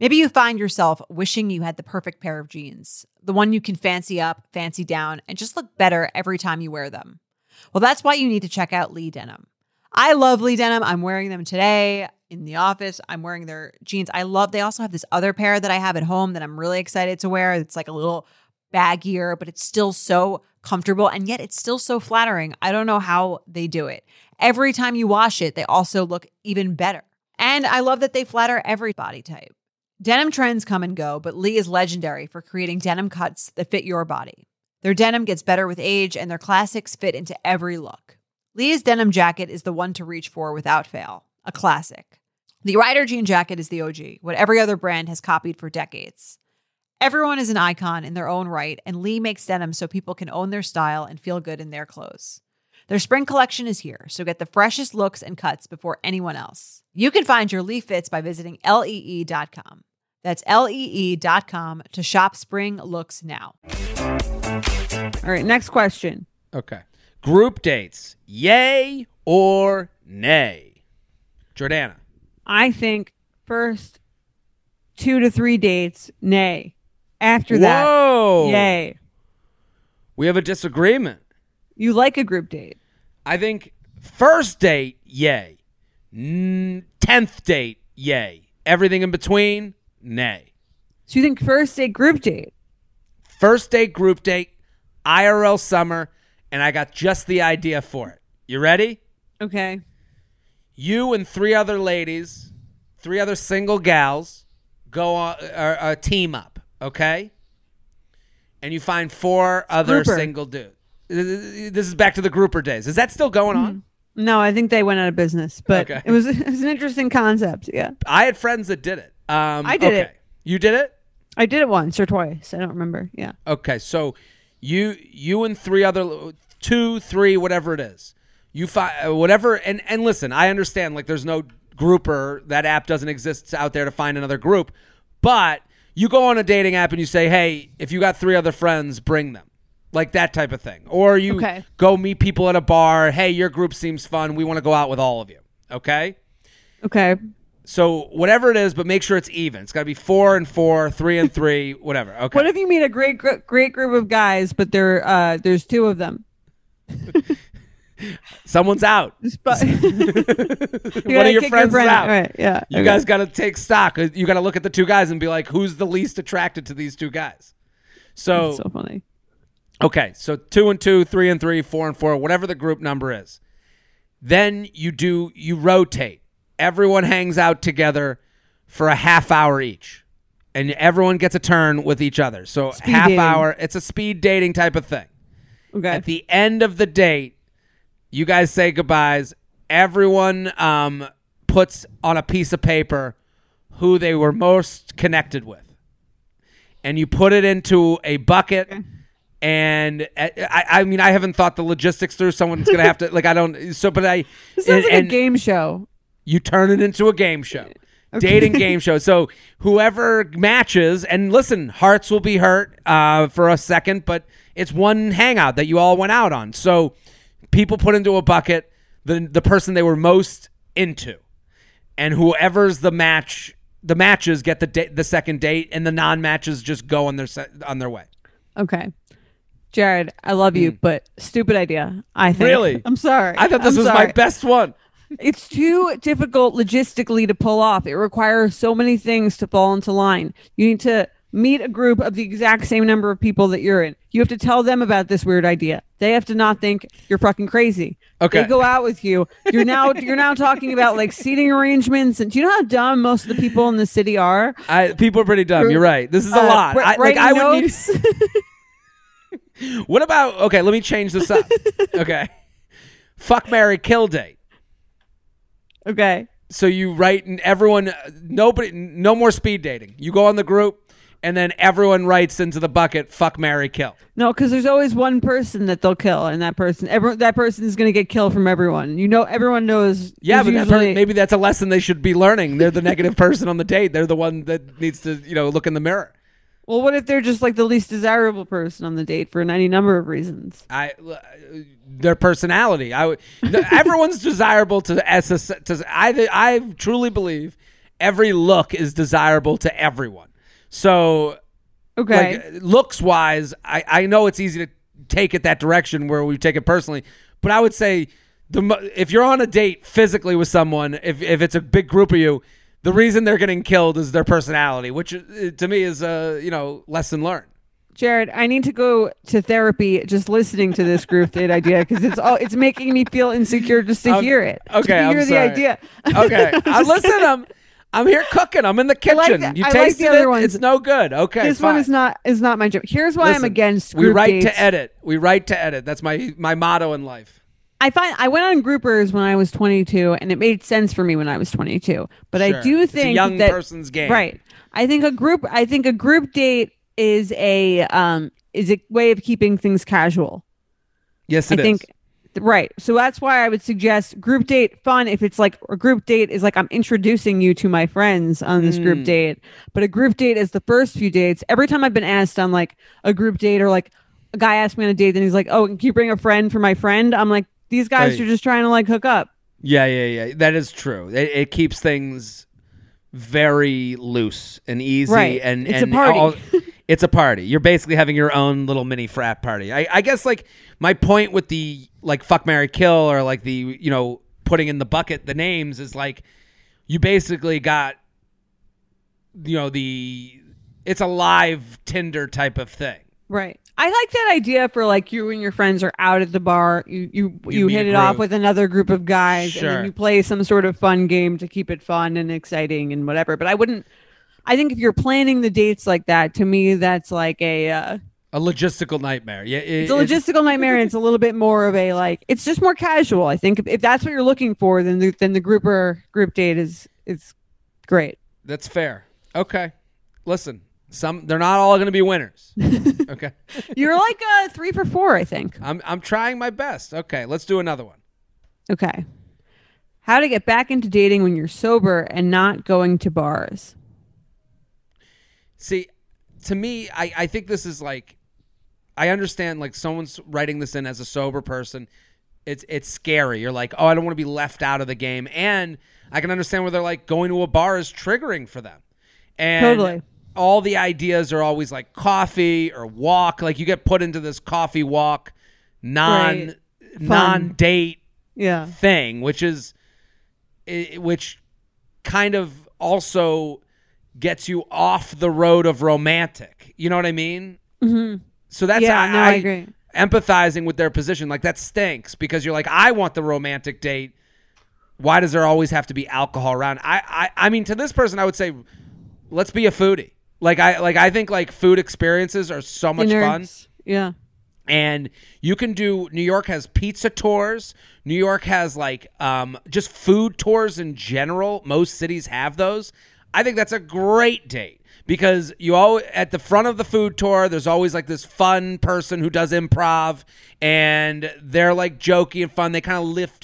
Maybe you find yourself wishing you had the perfect pair of jeans, the one you can fancy up, fancy down, and just look better every time you wear them. Well, that's why you need to check out Lee Denim. I love Lee Denim. I'm wearing them today in the office. I'm wearing their jeans. They also have this other pair that I have at home that I'm really excited to wear. It's like a little baggier, but it's still so comfortable, and yet it's still so flattering. I don't know how they do it. Every time you wash it, they also look even better. And I love that they flatter every body type. Denim trends come and go, but Lee is legendary for creating denim cuts that fit your body. Their denim gets better with age, and their classics fit into every look. Lee's denim jacket is the one to reach for without fail, a classic. The Rider jean jacket is the OG, what every other brand has copied for decades. Everyone is an icon in their own right, and Lee makes denim so people can own their style and feel good in their clothes. Their spring collection is here, so get the freshest looks and cuts before anyone else. You can find your Lee fits by visiting lee.com. That's lee.com to shop spring looks now. All right, next question. Okay. Group dates, yay or nay? Jordana. I think first 2 to 3 dates, nay. After that, yay. We have a disagreement. You like a group date. I think first date, yay. 10th date, yay. Everything in between, nay. So you think first date, group date? First date, group date, IRL summer, and I got just the idea for it. You ready? Okay. You and 3 other ladies, 3 other single gals, go on team up, okay? And you find 4 other single dudes. This is back to the grouper days. Is that still going on? No, I think they went out of business, but it was an interesting concept. Yeah, I had friends that did it. I did it. You did it? I did it once or twice. I don't remember. Yeah. Okay, so you and 3 other 2, 3, whatever it is. You find whatever, and listen, I understand. Like, there's no grouper. That app doesn't exist out there to find another group. But you go on a dating app and you say, hey, if you got 3 other friends, bring them. Like that type of thing. Or you go meet people at a bar. Hey, your group seems fun. We want to go out with all of you. Okay? Okay. So whatever it is, but make sure it's even. It's got to be 4 and 4, 3 and 3, whatever. Okay. What if you meet a great group of guys, but there's 2 of them? Someone's out. One of your friends is out. Right, yeah. You guys got to take stock. You got to look at the 2 guys and be like, who's the least attracted to these 2 guys? That's so funny. Okay, so 2 and 2, 3 and 3, 4 and 4, whatever the group number is. Then you rotate. Everyone hangs out together for a half hour each. And everyone gets a turn with each other. So speed half dating. Hour, it's a speed dating type of thing. Okay. At the end of the date, you guys say goodbyes. Everyone puts on a piece of paper who they were most connected with. And you put it into a bucket. Okay. And I mean, I haven't thought the logistics through. Someone's going to have to, like, I don't, so, but I. This sounds like a game show. You turn it into a game show. Okay. Dating game show. So whoever matches, and listen, hearts will be hurt for a second, but it's one hangout that you all went out on. So people put into a bucket the person they were most into. And whoever's the matches get the second date, and the non-matches just go on their way. Okay. Jared, I love you, but stupid idea, I think. Really? I'm sorry. I thought this was my best one. It's too difficult logistically to pull off. It requires so many things to fall into line. You need to meet a group of the exact same number of people that you're in. You have to tell them about this weird idea. They have to not think you're fucking crazy. Okay. They go out with you. You're now talking about like seating arrangements. And do you know how dumb most of the people in the city are? People are pretty dumb. You're right. This is a lot. I would need. What about, okay, let me change this up. Okay. Fuck, marry, kill date. Okay. So you write, and everyone, no more speed dating. You go on the group, and then everyone writes into the bucket, fuck, marry, kill. No, because there's always one person that they'll kill, and that person is going to get killed from everyone. Everyone knows. Yeah, but maybe that's a lesson they should be learning. They're the negative person on the date. They're the one that needs to, look in the mirror. Well, what if they're just like the least desirable person on the date for any number of reasons? Their personality. Everyone's desirable to I truly believe every look is desirable to everyone. So, okay, like, looks wise, I know it's easy to take it that direction where we take it personally, but I would say if you're on a date physically with someone, if it's a big group of you, the reason they're getting killed is their personality, which to me is a lesson learned. Jared, I need to go to therapy just listening to this group date idea because it's making me feel insecure just to hear it. Okay, to hear the idea. Okay, listen, I'm here cooking. I'm in the kitchen. You tasted it. It's no good. Okay, this fine. one is not my joke. Here's why I'm against group dates. We write to dates. edit. That's my motto in life. I went on groupers when I was 22, and it made sense for me when I was 22. But sure. I do think it's a young person's game, right? I think a group date is a way of keeping things casual. Yes, it is. Right. So that's why I would suggest group date fun if it's like a group date is like I'm introducing you to my friends on this group date. But a group date is the first few dates. Every time I've been asked on like a group date or like a guy asked me on a date and he's like, "Oh, can you bring a friend for my friend?" I'm like, these guys are just trying to like hook up. Yeah. That is true. It keeps things very loose and easy. Right. And it's a party. It's a party. You're basically having your own little mini frat party. I guess like my point with the like fuck, marry, kill or like the, putting in the bucket the names is like you basically got, it's a live Tinder type of thing. Right. I like that idea for like you and your friends are out at the bar. You hit it off with another group of guys and then you play some sort of fun game to keep it fun and exciting and whatever. But I think if you're planning the dates like that, to me, that's like a logistical nightmare. Yeah, it's a logistical nightmare, and it's a little bit more of a like. It's just more casual. I think if that's what you're looking for, then the group date is great. That's fair. Okay, listen, they're not all going to be winners. Okay, you're like 3 for 4, I think. I'm trying my best. Okay, let's do another one. Okay, how to get back into dating when you're sober and not going to bars. See, to me, I think this is like, I understand like someone's writing this in as a sober person. It's scary. You're like, oh, I don't want to be left out of the game. And I can understand where they're like going to a bar is triggering for them. And totally. All the ideas are always like coffee or walk. Like you get put into this coffee walk non-date thing, which kind of also gets you off the road of romantic. You know what I mean? Mm-hmm. So that's I agree. Empathizing with their position. Like that stinks because you're like, I want the romantic date. Why does there always have to be alcohol around? I mean, to this person, I would say, let's be a foodie. I think like food experiences are so much fun. Yeah. And you can do, New York has pizza tours. New York has like just food tours in general. Most cities have those. I think that's a great date because at the front of the food tour, there's always like this fun person who does improv and they're like jokey and fun. They kind of lift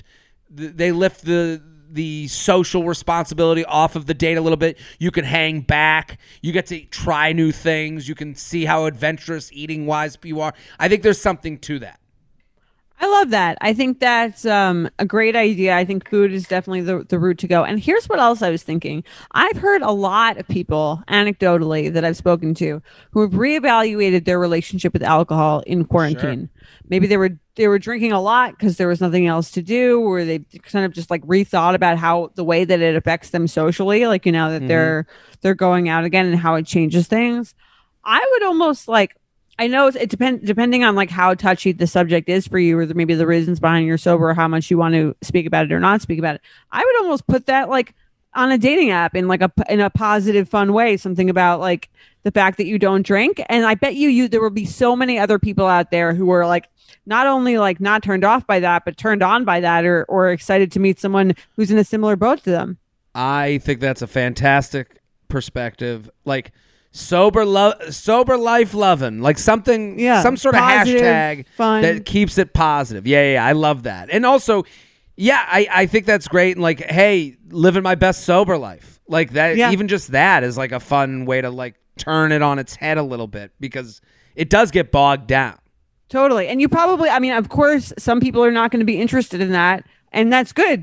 the social responsibility off of the date a little bit. You can hang back. You get to try new things. You can see how adventurous eating wise you are. I think there's something to that. I love that. I think that's a great idea. I think food is definitely the route to go. And here's what else I was thinking. I've heard a lot of people, anecdotally, that I've spoken to who have reevaluated their relationship with alcohol in quarantine. Sure. Maybe they were drinking a lot because there was nothing else to do, or they kind of just like rethought about how the way that it affects them socially, like, that they're going out again and how it changes things. I would almost like, I know it depending on like how touchy the subject is for you, or maybe the reasons behind you're sober, or how much you want to speak about it or not speak about it. I would almost put that like on a dating app in like in a positive, fun way. Something about like the fact that you don't drink, and I bet you there will be so many other people out there who are like not only like not turned off by that, but turned on by that, or excited to meet someone who's in a similar boat to them. I think that's a fantastic perspective. Like. Sober life loving, like something, some sort positive, of hashtag fun. That keeps it positive. Yeah, I love that. And also, I think that's great. And like, hey, living my best sober life, like that. Yeah. Even just that is like a fun way to like turn it on its head a little bit because it does get bogged down. Totally. And you probably, I mean, of course, some people are not going to be interested in that, and that's good.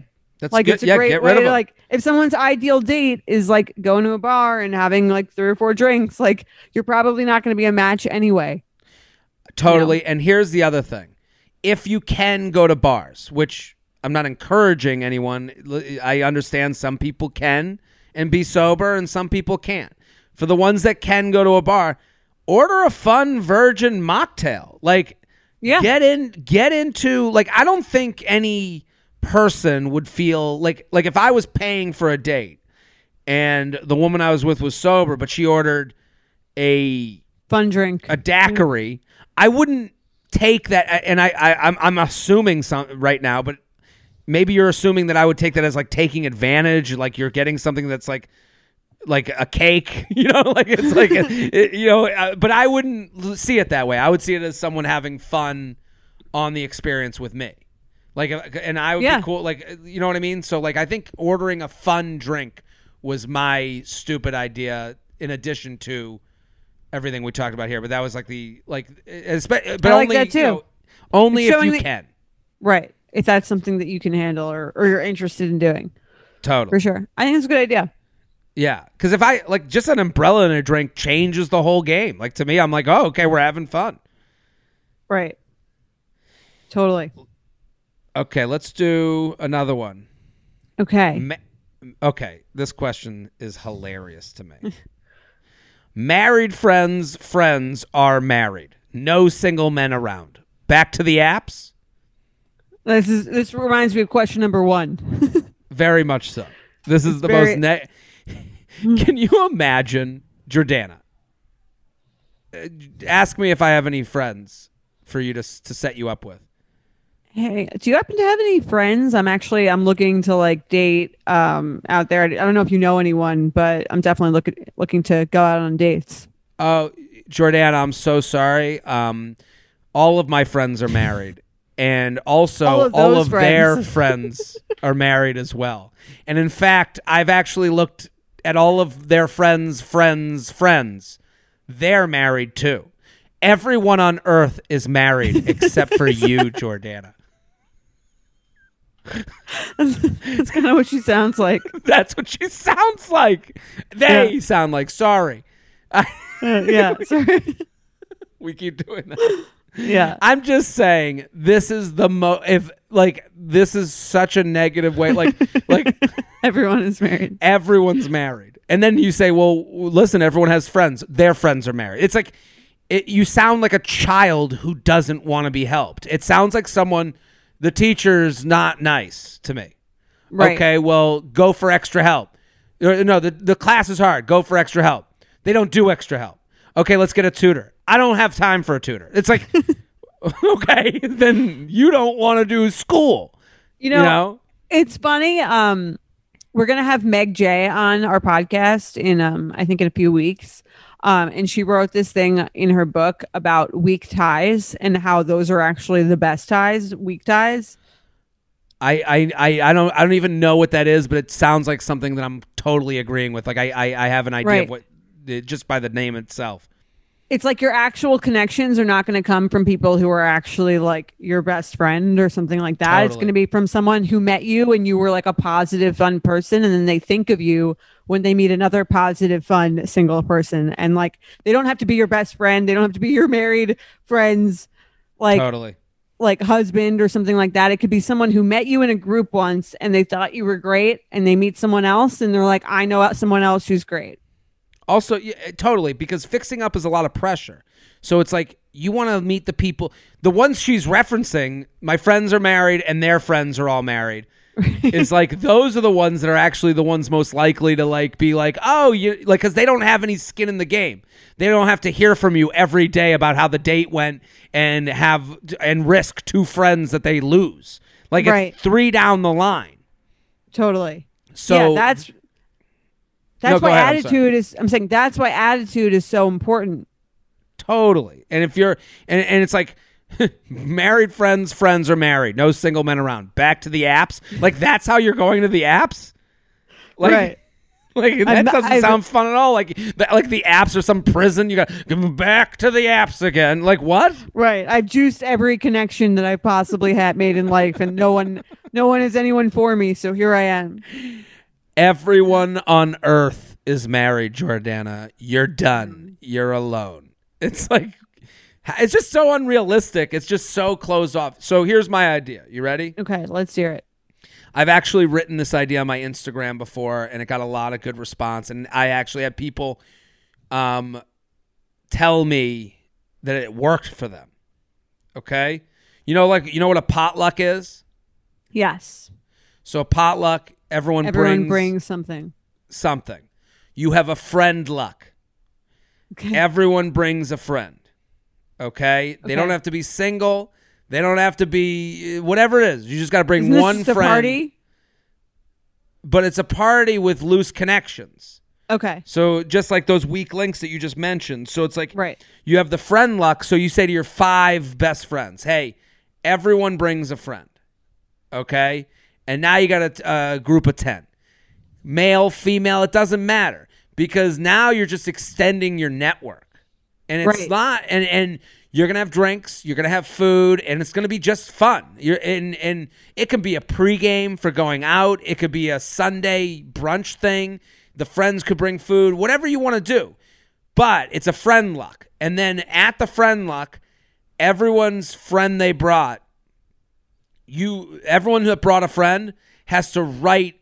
That's like good. it's a great get way rid of to them. like if someone's ideal date is like going to a bar and having like 3 or 4 drinks, like you're probably not going to be a match anyway. Totally. You know? And here's the other thing. If you can go to bars, which I'm not encouraging anyone, I understand some people can and be sober and some people can't. For the ones that can go to a bar, order a fun virgin mocktail. Like, get into, like, I don't think any person would feel like if I was paying for a date and the woman I was with was sober, but she ordered a fun drink, a daiquiri, I wouldn't take that. And I'm assuming some right now, but maybe you're assuming that I would take that as like taking advantage, like you're getting something that's like a cake, you know, like it's like, but I wouldn't see it that way. I would see it as someone having fun on the experience with me. Like, and I would be cool. Like, you know what I mean? So like, I think ordering a fun drink was my stupid idea in addition to everything we talked about here. But that was like but I like only, that too. Only if you can. Right. If that's something that you can handle or you're interested in doing. Totally. For sure. I think it's a good idea. Yeah. Because if I like just an umbrella and a drink changes the whole game. Like to me, I'm like, oh, okay, we're having fun. Right. Totally. Okay, let's do another one. Okay. Okay, this question is hilarious to me. Married friends are married. No single men around. Back to the apps? This reminds me of question number 1. Very much so. This is most... Can you imagine, Jordana? Ask me if I have any friends for you to set you up with. Hey, do you happen to have any friends? I'm looking to like date out there. I don't know if you know anyone, but I'm definitely looking to go out on dates. Oh, Jordana, I'm so sorry. All of my friends are married, and also all of their friends are married as well. And in fact, I've actually looked at all of their friends. They're married too. Everyone on earth is married except for you, Jordana. That's kind of what she sounds like. That's what she sounds like. They sound like sorry. Yeah, sorry. We keep doing that. Yeah. I'm just saying this is this is such a negative way. Like everyone is married. Everyone's married. And then you say, well, listen, everyone has friends. Their friends are married. It's like you sound like a child who doesn't want to be helped. It sounds like the teacher's not nice to me. Right. Okay, well, go for extra help. No, the class is hard. Go for extra help. They don't do extra help. Okay, let's get a tutor. I don't have time for a tutor. It's like, okay, then you don't want to do school. You know? It's funny. We're going to have Meg J on our podcast in, I think in a few weeks. And she wrote this thing in her book about weak ties and how those are actually the best ties, weak ties. I don't even know what that is, but it sounds like something that I'm totally agreeing with. Like I have an idea of what, just by the name itself. It's like your actual connections are not going to come from people who are actually like your best friend or something like that. Totally. It's going to be from someone who met you and you were like a positive, fun person. And then they think of you when they meet another positive, fun, single person. And like, they don't have to be your best friend. They don't have to be your married friends, like, totally, like husband or something like that. It could be someone who met you in a group once and they thought you were great and they meet someone else and they're like, I know someone else who's great. Also, totally, because fixing up is a lot of pressure. So it's like you want to meet the people. The ones she's referencing, my friends are married and their friends are all married. It's like those are the ones that are actually the ones most likely to like be like, oh, you like, because they don't have any skin in the game. They don't have to hear from you every day about how the date went and risk 2 friends that they lose. Like it's 3 down the line. Totally. So yeah, that's why attitude is. I'm saying that's why attitude is so important. Totally. And if you're and it's like married friends are married. No single men around. Back to the apps. Like that's how you're going to the apps. Like, right. Like that doesn't sound fun at all. Like the apps or some prison. You got to give them back to the apps again. Like what? Right. I've juiced every connection that I possibly had made in life, and no one is anyone for me. So here I am. Everyone on Earth is married, Jordana. You're done. You're alone. It's like, it's just so unrealistic. It's just so closed off. So here's my idea. You ready? Okay, let's hear it. I've actually written this idea on my Instagram before, and it got a lot of good response. And I actually had people tell me that it worked for them. Okay? You know what a potluck is? Yes. So a potluck, everyone brings something. You have a friend luck. Okay. Everyone brings a friend. Okay? They don't have to be single. They don't have to be whatever it is. You just got to bring one just friend. A party? But it's a party with loose connections. Okay. So just like those weak links that you just mentioned. So it's like you have the friend luck. So you say to your 5 best friends, hey, everyone brings a friend. Okay? And now you got a group of 10. Male, female, it doesn't matter. Because now you're just extending your network. And it's not, and you're going to have drinks, you're going to have food, and it's going to be just fun. And it can be a pregame for going out. It could be a Sunday brunch thing. The friends could bring food, whatever you want to do. But it's a friend luck. And then at the friend luck, everyone's friend they brought, everyone who brought a friend has to write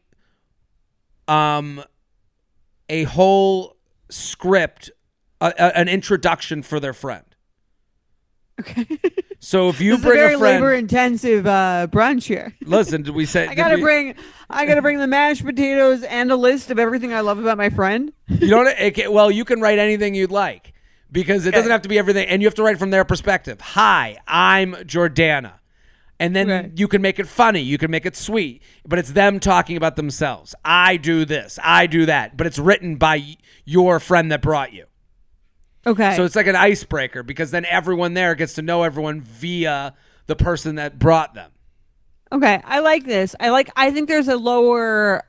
a whole script, an introduction for their friend. Okay. So if you this bring is a very a friend, labor-intensive brunch here. Listen, did we say I gotta bring the mashed potatoes and a list of everything I love about my friend? You know, well, you can write anything you'd like because it doesn't have to be everything, and you have to write from their perspective. Hi, I'm Jordana. And then you can make it funny. You can make it sweet. But it's them talking about themselves. I do this. I do that. But it's written by your friend that brought you. Okay. So it's like an icebreaker because then everyone there gets to know everyone via the person that brought them. Okay. I like this. I think there's a lower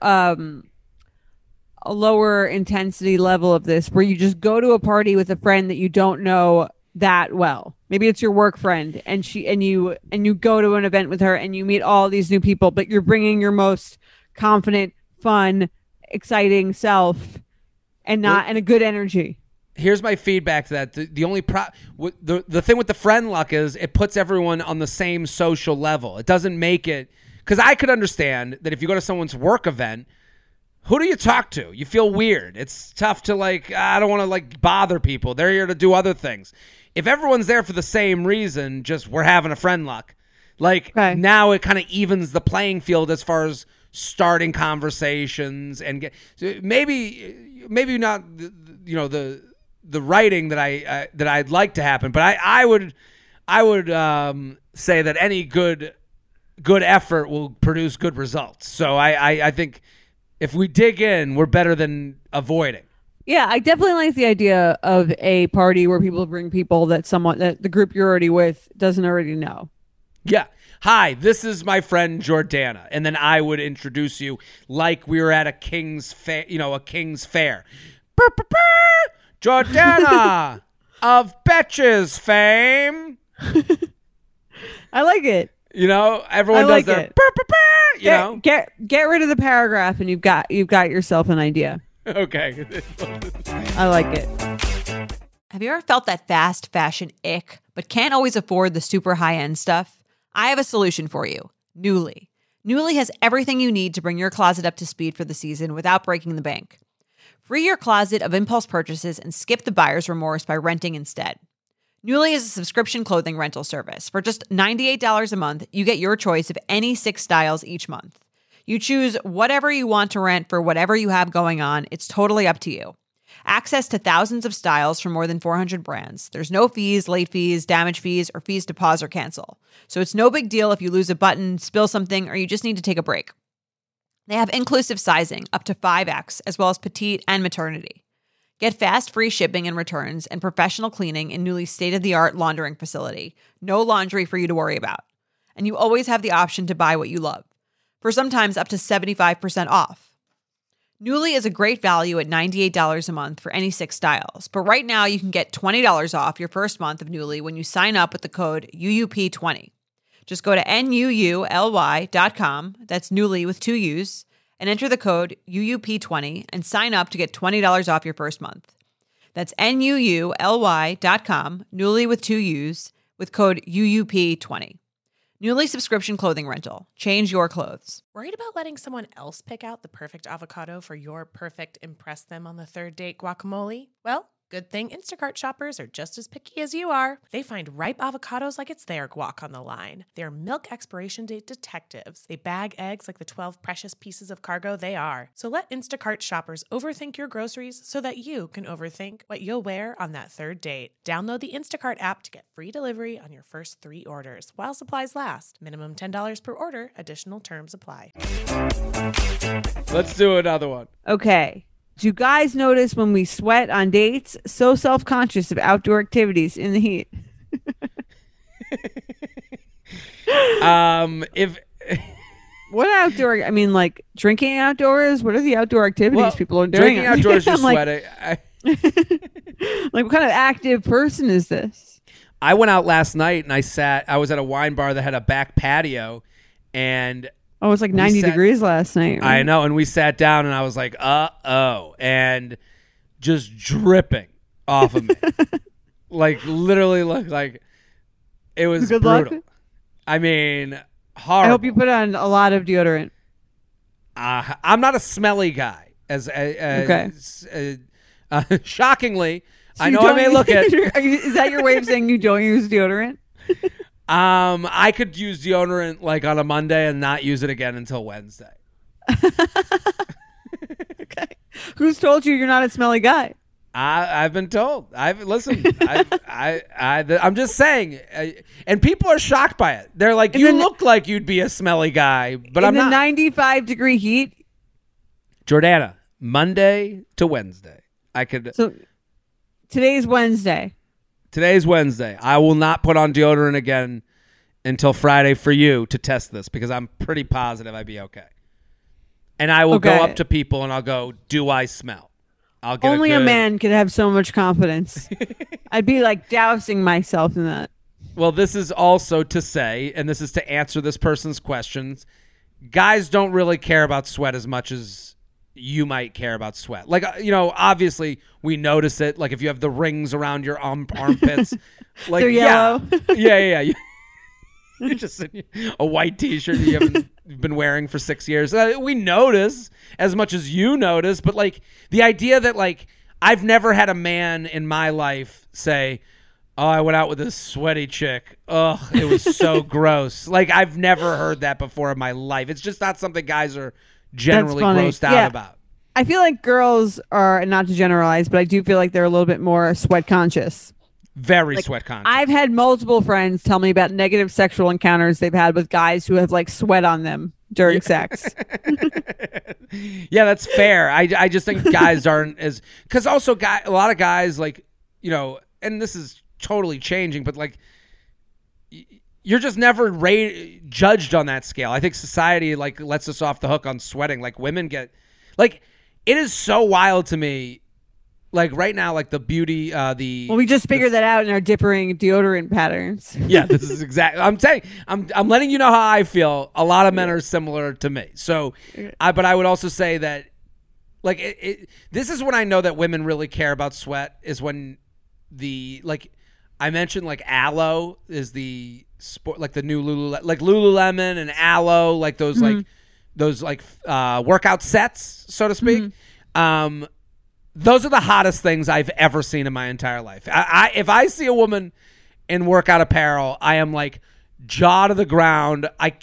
intensity level of this where you just go to a party with a friend that you don't know that well. Maybe it's your work friend and you go to an event with her and you meet all these new people, but you're bringing your most confident, fun, exciting self and a good energy. Here's my feedback to that. The only the thing with the friend luck is it puts everyone on the same social level. It doesn't make it, because I could understand that if you go to someone's work event, who do you talk to? You feel weird. It's tough to I don't want to bother people. They're here to do other things. If everyone's there for the same reason, just we're having a friend luck, now it kind of evens the playing field as far as starting conversations and maybe not the writing that I'd like to happen, but I would say that any good effort will produce good results. So I think if we dig in, we're better than avoiding. Yeah, I definitely like the idea of a party where people bring people that the group you're already with doesn't already know. Yeah. Hi, this is my friend Jordana, and then I would introduce you like we were at a King's Fair, a King's Fair. Jordana of Betches fame. I like it. Everyone does that. Get rid of the paragraph, and you've got yourself an idea. Okay. I like it. Have you ever felt that fast fashion ick, but can't always afford the super high-end stuff? I have a solution for you. Nuuly. Nuuly has everything you need to bring your closet up to speed for the season without breaking the bank. Free your closet of impulse purchases and skip the buyer's remorse by renting instead. Nuuly is a subscription clothing rental service. For just $98 a month, you get your choice of any 6 styles each month. You choose whatever you want to rent for whatever you have going on. It's totally up to you. Access to thousands of styles from more than 400 brands. There's no fees, late fees, damage fees, or fees to pause or cancel. So it's no big deal if you lose a button, spill something, or you just need to take a break. They have inclusive sizing up to 5X, as well as petite and maternity. Get fast, free shipping and returns and professional cleaning in Nuuly's state-of-the-art laundering facility. No laundry for you to worry about. And you always have the option to buy what you love. For sometimes up to 75% off. Nuuly is a great value at $98 a month for any 6 styles. But right now, you can get $20 off your first month of Nuuly when you sign up with the code UUP20. Just go to NUULY.com, that's Nuuly with 2 U's, and enter the code UUP20 and sign up to get $20 off your first month. That's NUULY.com, Nuuly with 2 U's, with code UUP20. Nuuly subscription clothing rental. Change your clothes. Worried about letting someone else pick out the perfect avocado for your perfect impress them on the third date guacamole? Well, good thing Instacart shoppers are just as picky as you are. They find ripe avocados like it's their guac on the line. They're milk expiration date detectives. They bag eggs like the 12 precious pieces of cargo they are. So let Instacart shoppers overthink your groceries so that you can overthink what you'll wear on that third date. Download the Instacart app to get free delivery on your first 3 orders while supplies last. Minimum $10 per order. Additional terms apply. Let's do another one. Okay. Do you guys notice when we sweat on dates, so self-conscious of outdoor activities in the heat? If What outdoor? I mean, like drinking outdoors. What are the outdoor activities people are doing? Drinking outdoors, you're sweating. Like, what kind of active person is this? I went out last night and I was at a wine bar that had a back patio, and Oh, it's like 90 degrees last night. Right? I know, and we sat down and I was like, uh-oh, and just dripping off of me. Like, literally looked like it was Good brutal. luck. I mean, horrible. I hope you put on a lot of deodorant. I'm not a smelly guy. Shockingly, So I know I may look at. Is that your way of saying you don't use deodorant? I could use deodorant like on a Monday and not use it again until Wednesday. Okay. Who's told you're not a smelly guy? I've been told. Listened. I'm just saying, and people are shocked by it. They're like, "You look like you'd be a smelly guy," but I'm not. In the 95-degree heat. Jordana, Monday to Wednesday, I could. So today's Wednesday. Today's Wednesday. I will not put on deodorant again until Friday for you to test this because I'm pretty positive I'd be okay. And I will go up to people and I'll go, "Do I smell?" I'll get Only a man could have so much confidence. I'd be like dousing myself in that. Well, this is also to say, and this is to answer this person's questions, guys don't really care about sweat as much as you might care about sweat. Like, obviously we notice it. Like if you have the rings around your armpits, like they're yellow. Yeah. You're just in a white T-shirt you haven't been wearing for 6 years. We notice as much as you notice, but like the idea that like I've never had a man in my life say, "Oh, I went out with this sweaty chick. Ugh, it was so gross." Like I've never heard that before in my life. It's just not something guys are generally grossed out about. I feel like girls are, not to generalize, but I do feel like they're a little bit more sweat conscious. Very sweat conscious. I've had multiple friends tell me about negative sexual encounters they've had with guys who have like sweat on them during sex. Yeah, that's fair. I just think guys aren't as, because also a lot of guys like, and this is totally changing, but like you're just never judged on that scale. I think society like lets us off the hook on sweating. Like women get, like it is so wild to me. Like right now, like the beauty, Well, we just figured that out in our differing deodorant patterns. Yeah, this is exactly. I'm saying, I'm letting you know how I feel. A lot of men are similar to me. So, but I would also say that, like, this is when I know that women really care about sweat. Is when I mentioned like aloe is the sport, like the new Lululemon and aloe, like those workout sets, so to speak. Mm-hmm. Those are the hottest things I've ever seen in my entire life. If I see a woman in workout apparel, I am like jaw to the ground. It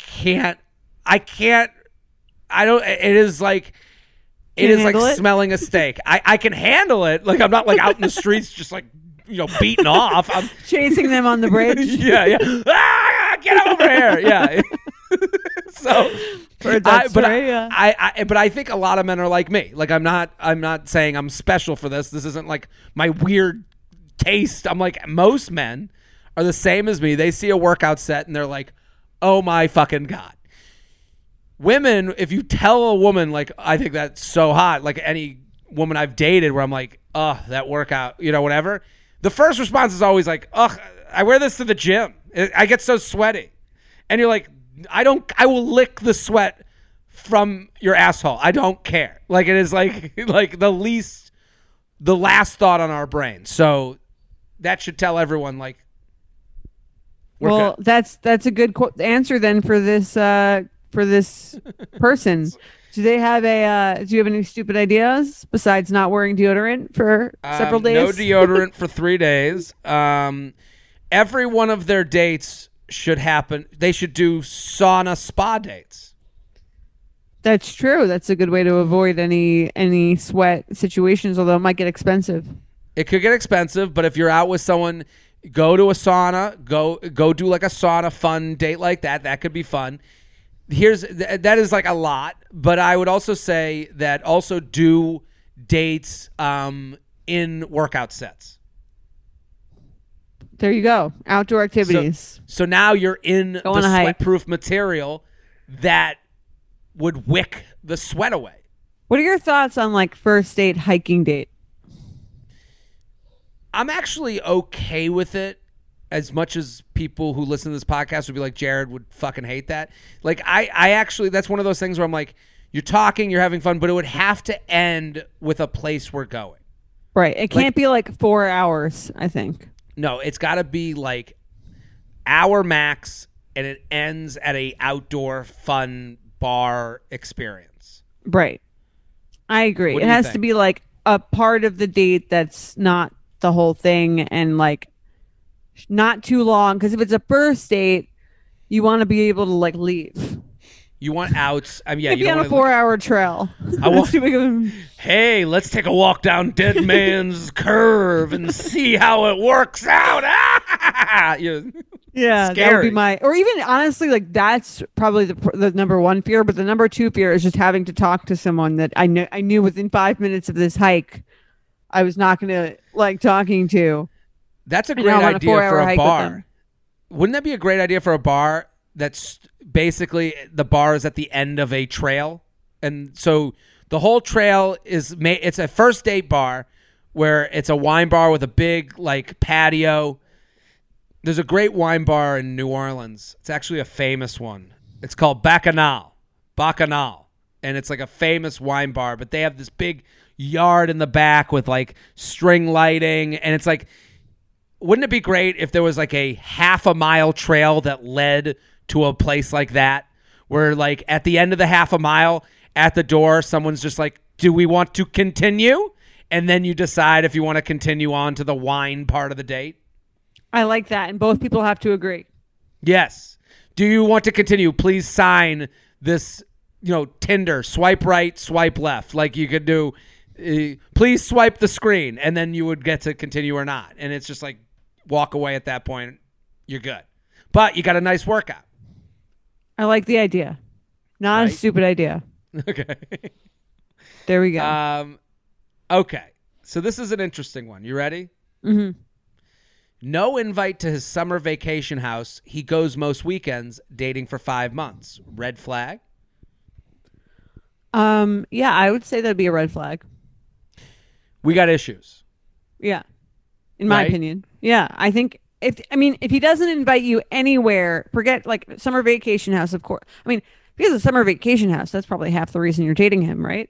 is like smelling a steak. I can handle it. Like I'm not like out in the streets just like, beating off. I'm chasing them on the bridge. Yeah. Get over here. Yeah. So, but I think a lot of men are like me. Like I'm not saying I'm special for this. This isn't like my weird taste. I'm like, most men are the same as me. They see a workout set and they're like, "Oh my fucking God." women, if you tell a woman, like, I think that's so hot, like any woman I've dated where I'm like, oh, that workout, whatever. The first response is always like, oh, I wear this to the gym. I get so sweaty. And you're like, I will lick the sweat from your asshole. I don't care. Like, it is like the last thought on our brain. So that should tell everyone, like, well, good. That's a good answer then for this person. Do you have any stupid ideas besides not wearing deodorant for several days? No deodorant for 3 days. Every one of their dates should happen. They should do sauna spa dates. That's true. That's a good way to avoid any sweat situations, although it might get expensive. It could get expensive, but if you're out with someone, go to a sauna, go do like a sauna fun date like that. That could be fun. That is like a lot, but I would also say that also do dates in workout sets. There you go. Outdoor activities. So now you're in the sweat-proof material that would wick the sweat away. What are your thoughts on like first date hiking date? I'm actually okay with it, as much as people who listen to this podcast would be like, Jared would fucking hate that. Like, I actually, that's one of those things where I'm like, you're talking, you're having fun, but it would have to end with a place we're going. Right. It can't be like 4 hours, I think. No, it's got to be like hour max, and it ends at a outdoor fun bar experience. Right. I agree. It has to be like a part of the date that's not the whole thing, and like not too long, because if it's a first date, you want to be able to like leave. You want outs. I mean, yeah, you don't want to be on a 4-hour trail. Hey, let's take a walk down Dead Man's Curve and see how it works out. Yeah, that would be or even honestly, like that's probably the number one fear. But the number two fear is just having to talk to someone that I knew within 5 minutes of this hike, I was not going to like talking to. That's a great idea for a bar. Wouldn't that be a great idea for a bar? That's basically the bar is at the end of a trail, and so the whole trail is it's a first date bar where it's a wine bar with a big like patio. There's a great wine bar in New Orleans. It's actually a famous one. It's called Bacchanal, and it's like a famous wine bar. But they have this big yard in the back with like string lighting, and it's like, wouldn't it be great if there was like a half a mile trail that led to a place like that, where like at the end of the half a mile at the door, someone's just like, do we want to continue? And then you decide if you want to continue on to the wine part of the date. I like that. And both people have to agree. Yes. Do you want to continue? Please sign this, Tinder, swipe right, swipe left. Like you could do, please swipe the screen, and then you would get to continue or not. And it's just like, walk away at that point. You're good. But you got a nice workout. I like the idea. Not a stupid idea. Okay. There we go. Okay. So this is an interesting one. You ready? Mm-hmm. No invite to his summer vacation house. He goes most weekends, dating for 5 months. Red flag? Yeah, I would say that'd be a red flag. We got issues. Yeah. In my opinion. Yeah. I think if he doesn't invite you anywhere, forget like summer vacation house, of course. I mean, if he has a summer vacation house, that's probably half the reason you're dating him, right?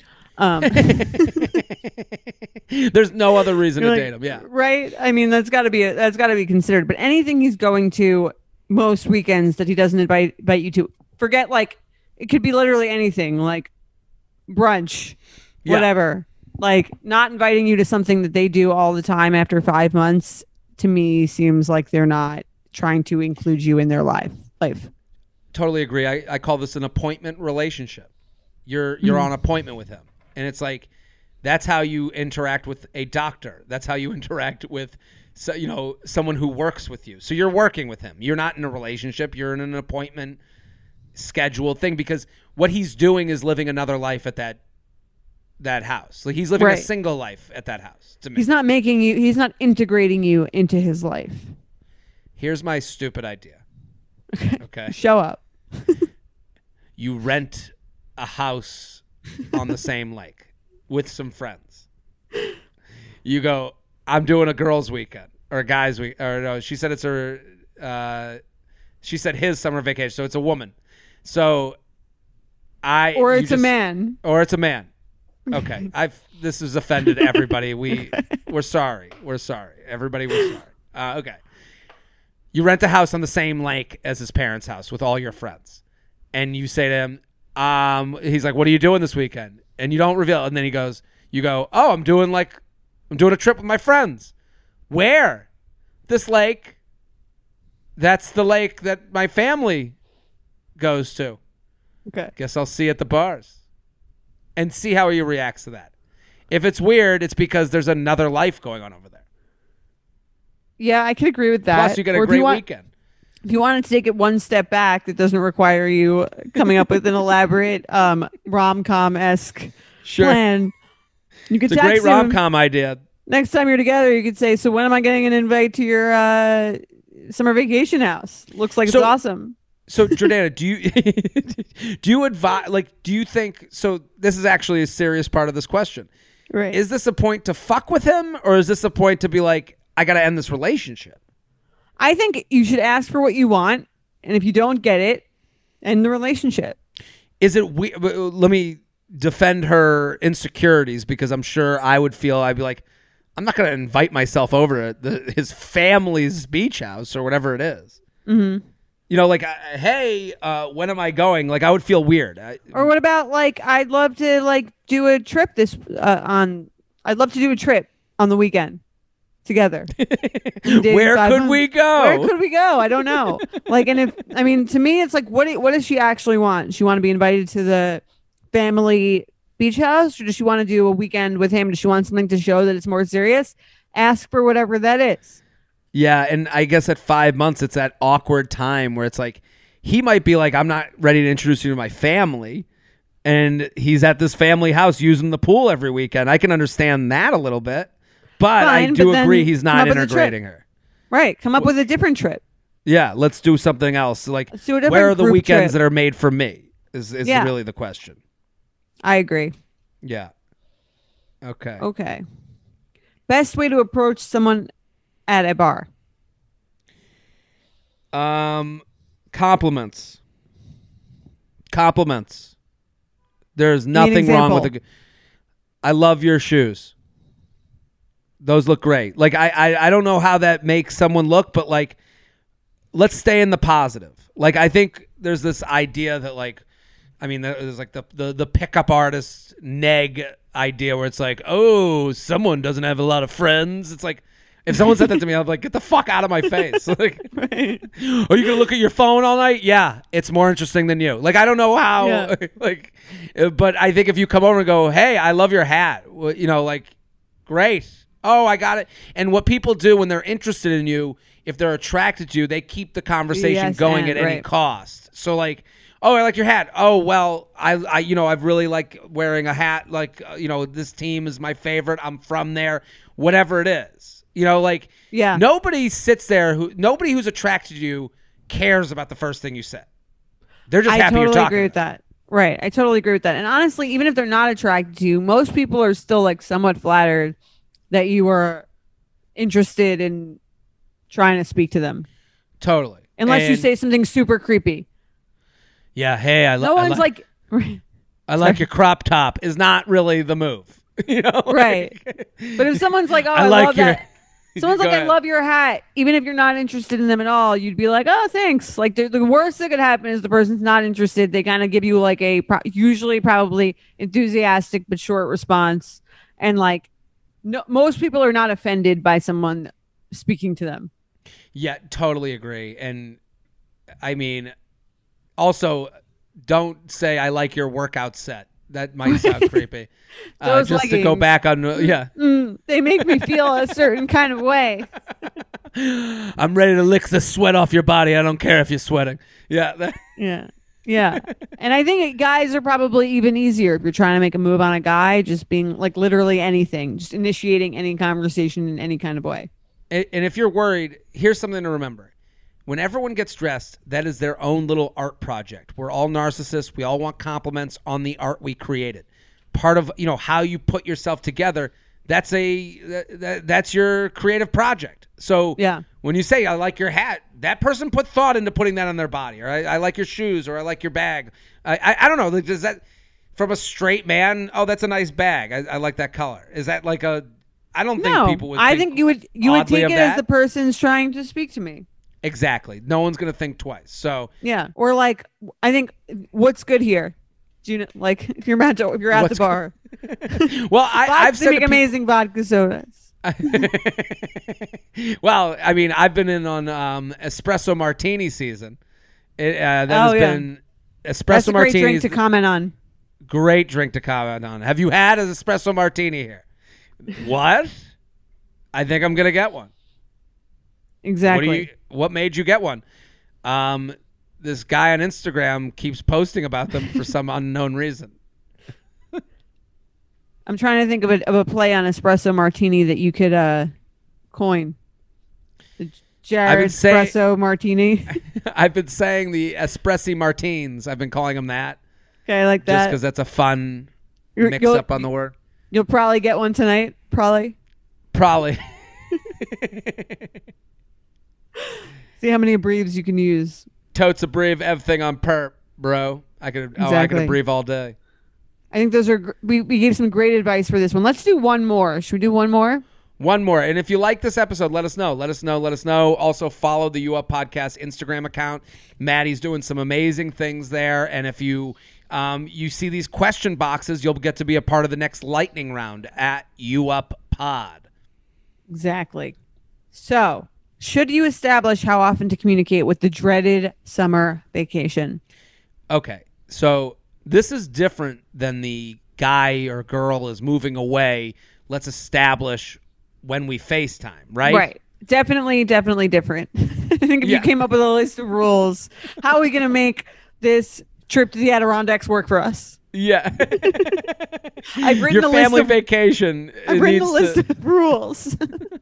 There's no other reason to date him. Yeah. Right. I mean, that's got to be considered. But anything he's going to most weekends that he doesn't invite you to, forget, like it could be literally anything, like brunch, whatever. Like not inviting you to something that they do all the time after 5 months, to me seems like they're not trying to include you in their life. Totally agree. I call this an appointment relationship. You're on appointment with him. And it's like, that's how you interact with a doctor. That's how you interact with, someone who works with you. So you're working with him. You're not in a relationship. You're in an appointment scheduled thing, because what he's doing is living another life at that house. Like he's living a single life at that house. To me. He's not integrating you into his life. Here's my stupid idea. Okay. Show up. You rent a house on the same lake with some friends. You go, I'm doing a girls' weekend or a guys' week. Or no, she said it's her. She said his summer vacation, so it's a woman. So or it's a man. Or it's a man. Okay, this has offended everybody. We're sorry. We're sorry. Everybody, we're sorry. Okay. You rent a house on the same lake as his parents' house with all your friends, and you say to him, he's like, "What are you doing this weekend?" And you don't reveal, and then you go, "Oh, I'm doing a trip with my friends." Where? This lake. That's the lake that my family goes to. Okay. Guess I'll see you at the bars. And see how he reacts to that. If it's weird, it's because there's another life going on over there. Yeah, I can agree with that. Plus, you get a great weekend. If you wanted to take it one step back, that doesn't require you coming up with an elaborate rom-com-esque plan. You could it's a great rom-com idea. Next time you're together, you could say, "So when am I getting an invite to your summer vacation house? Looks like it's awesome." So Jordana, do you advise? Like, do you think? So this is actually a serious part of this question. Right? Is this a point to fuck with him, or is this a point to be like, I got to end this relationship? I think you should ask for what you want, and if you don't get it, end the relationship. Is it? Let me defend her insecurities, because I'm sure I'd be like, I'm not going to invite myself over to his family's beach house or whatever it is. Mm-hmm. You know, like, hey, when am I going? Like, I would feel weird. Or what about, like, I'd love to do a trip I'd love to do a trip on the weekend together. Where could we go? Where could we go? I don't know. To me, it's like, what does she actually want? Does she want to be invited to the family beach house, or does she want to do a weekend with him? Does she want something to show that it's more serious? Ask for whatever that is. Yeah, and I guess at 5 months, it's that awkward time where it's like, he might be like, I'm not ready to introduce you to my family, and he's at this family house using the pool every weekend. I can understand that a little bit, but I do agree he's not integrating her. Right, come up with a different trip. Yeah, let's do something else. Like, where are the weekends that are made for me is really the question. I agree. Yeah. Okay. Best way to approach someone at a bar? Compliments. There's nothing wrong with I love your shoes. Those look great. Like, I don't know how that makes someone look, but like, let's stay in the positive. Like, I think there's this idea that there's like the pickup artist neg idea where it's like, oh, someone doesn't have a lot of friends. It's like, if someone said that to me, I'm like, get the fuck out of my face. Like, right. Are you going to look at your phone all night? Yeah, it's more interesting than you. Like, I don't know how, but I think if you come over and go, hey, I love your hat, great. Oh, I got it. And what people do when they're interested in you, if they're attracted to you, they keep the conversation going at any cost. So like, oh, I like your hat. Oh, well, I really like wearing a hat. Like, this team is my favorite. I'm from there. Whatever it is. Nobody sits there nobody who's attracted to you cares about the first thing you said. They're just happy you're talking. I totally agree with that. Right. I totally agree with that. And honestly, even if they're not attracted to you, most people are still like somewhat flattered that you are interested in trying to speak to them. Totally. Unless you say something super creepy. Yeah. Hey, I like your crop top is not really the move. Right. But if someone's like, oh, I love that. Someone's like, I love your hat. Even if you're not interested in them at all, you'd be like, oh, thanks. Like the worst that could happen is the person's not interested. They kind of give you like usually probably enthusiastic but short response. And like, no, most people are not offended by someone speaking to them. Yeah, totally agree. And I mean, also, don't say I like your workout set. That might sound creepy. Just leggings. To go back on, they make me feel a certain kind of way. I'm ready to lick the sweat off your body. I don't care if you're sweating. Yeah. Yeah. And I think guys are probably even easier if you're trying to make a move on a guy, just being like literally anything, just initiating any conversation in any kind of way. And if you're worried, here's something to remember. when everyone gets dressed, that is their own little art project. We're all narcissists. We all want compliments on the art we created. Part of, how you put yourself together, that's your creative project. So when you say, I like your hat, that person put thought into putting that on their body. Or I like your shoes, or I like your bag. I don't know. Like, does that, from a straight man, oh, that's a nice bag. I like that color. Is that like a, I don't think people would I think think you would take it as the person's trying to speak to me. Exactly. No one's going to think twice. So yeah. Or like, I think, what's good here? Do you know, like, if you're at the bar? Well, I've said make amazing vodka sodas. Well, I mean, I've been in on espresso martini season. Has been espresso That's a great martini. drink to comment on. Great drink to comment on. Have you had an espresso martini here? What? I think I'm gonna get one. Exactly. What made you get one? This guy on Instagram keeps posting about them for some unknown reason. I'm trying to think of a play on espresso martini that you could coin. The Jared espresso martini. I've been saying the espressi martines. I've been calling them that. Okay, I like that. Just because that's a fun mix up on the word. You'll probably get one tonight. Probably. See how many abreves you can use. Totes abreve everything on perp, bro. I could abreve all day. I think those are we gave some great advice for this one. Let's do one more. Should we do one more? One more. And if you like this episode, let us know. Let us know. Also follow the U Up Podcast Instagram account. Maddie's doing some amazing things there. And if you see these question boxes, you'll get to be a part of the next lightning round at U Up Pod. Exactly. So, should you establish how often to communicate with the dreaded summer vacation? Okay. So this is different than the guy or girl is moving away. Let's establish when we FaceTime, right? Right. Definitely different. I think if you came up with a list of rules, how are we going to make this trip to the Adirondacks work for us? Yeah. I bring your family vacation. I bring the list of rules.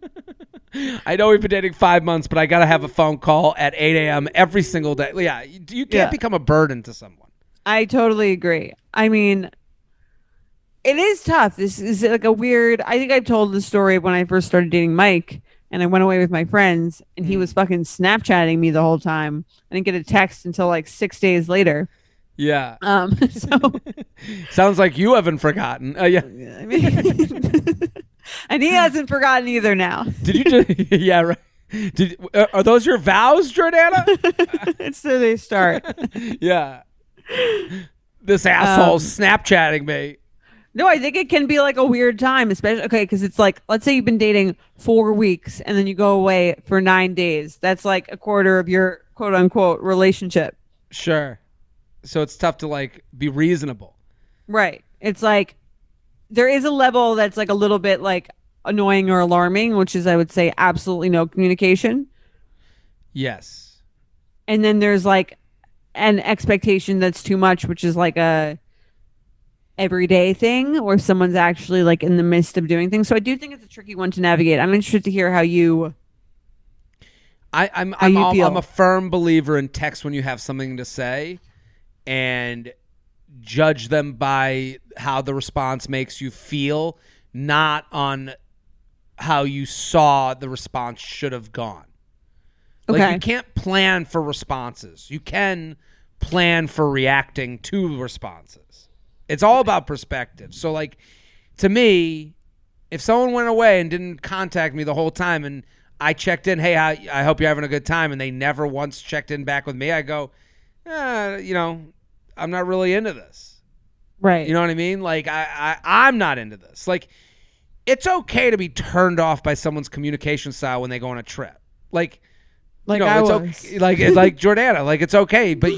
I know we've been dating 5 months, but I got to have a phone call at 8 a.m. every single day. Yeah, you can't become a burden to someone. I totally agree. I mean, it is tough. This is like a weird... I think I told the story when I first started dating Mike, and I went away with my friends, and he was fucking Snapchatting me the whole time. I didn't get a text until like 6 days later. Yeah. So sounds like you haven't forgotten. Yeah. I mean, and he hasn't forgotten either now. Did you just... Yeah, right. Are those your vows, Jordana? It's so they start. Yeah. This asshole's Snapchatting me. No, I think it can be like a weird time, especially because it's like, let's say you've been dating 4 weeks and then you go away for 9 days. That's like a quarter of your quote unquote relationship. Sure. So it's tough to like be reasonable. Right. It's like there is a level that's like a little bit like annoying or alarming, which is, I would say, absolutely no communication. Yes. And then there's like an expectation that's too much, which is like a everyday thing where someone's actually like in the midst of doing things. So I do think it's a tricky one to navigate. I'm interested to hear how you I'm a firm believer in text when you have something to say and judge them by how the response makes you feel, not on how you saw the response should have gone. Okay. Like, you can't plan for responses. You can plan for reacting to responses. It's all about perspective. So, like, to me, if someone went away and didn't contact me the whole time and I checked in, hey, I hope you're having a good time, and they never once checked in back with me, I go, I'm not really into this. Right. You know what I mean? Like, I'm not into this. Like, it's okay to be turned off by someone's communication style when they go on a trip. Like I was. Okay, like Jordana, like, it's okay, but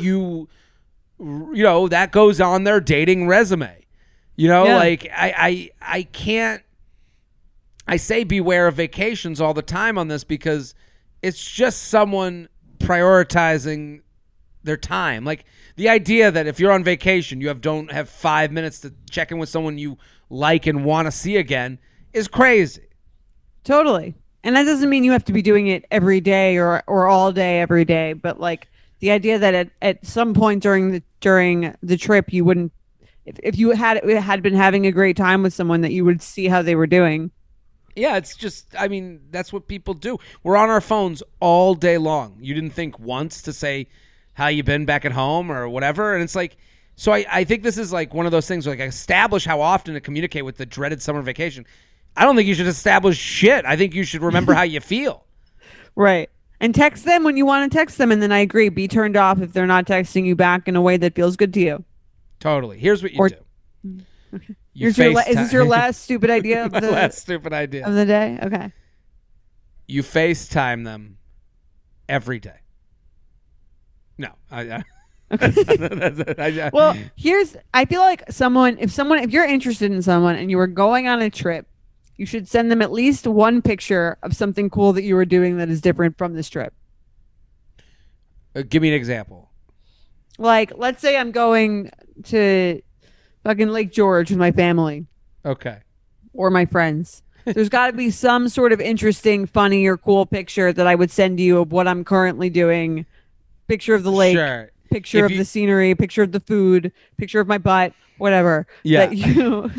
that goes on their dating resume. Like, I can't. I say beware of vacations all the time on this because it's just someone prioritizing their time. Like, the idea that if you're on vacation, you don't have 5 minutes to check in with someone you like and want to see again is crazy. Totally. And that doesn't mean you have to be doing it every day or all day every day, but like the idea that at some point during the trip you wouldn't, if you had been having a great time with someone, that you would see how they were doing. Yeah, it's just, I mean, that's what people do. We're on our phones all day long. You didn't think once to say how you been back at home or whatever, and it's like, so I think this is like one of those things where like establish how often to communicate with the dreaded summer vacation. I don't think you should establish shit. I think you should remember how you feel. Right. And text them when you want to text them. And then I agree, be turned off if they're not texting you back in a way that feels good to you. Totally. Here's what you do. Okay. Is this your last stupid idea of the last stupid idea of the day? Okay. You FaceTime them every day. No. Well, I feel like if you're interested in someone and you were going on a trip, you should send them at least one picture of something cool that you were doing that is different from this trip. Give me an example. Like, let's say I'm going to fucking Lake George with my family. Okay. Or my friends. There's got to be some sort of interesting, funny, or cool picture that I would send you of what I'm currently doing. Picture of the lake. Sure. Picture of the scenery. Picture of the food. Picture of my butt. Whatever. Yeah. That you...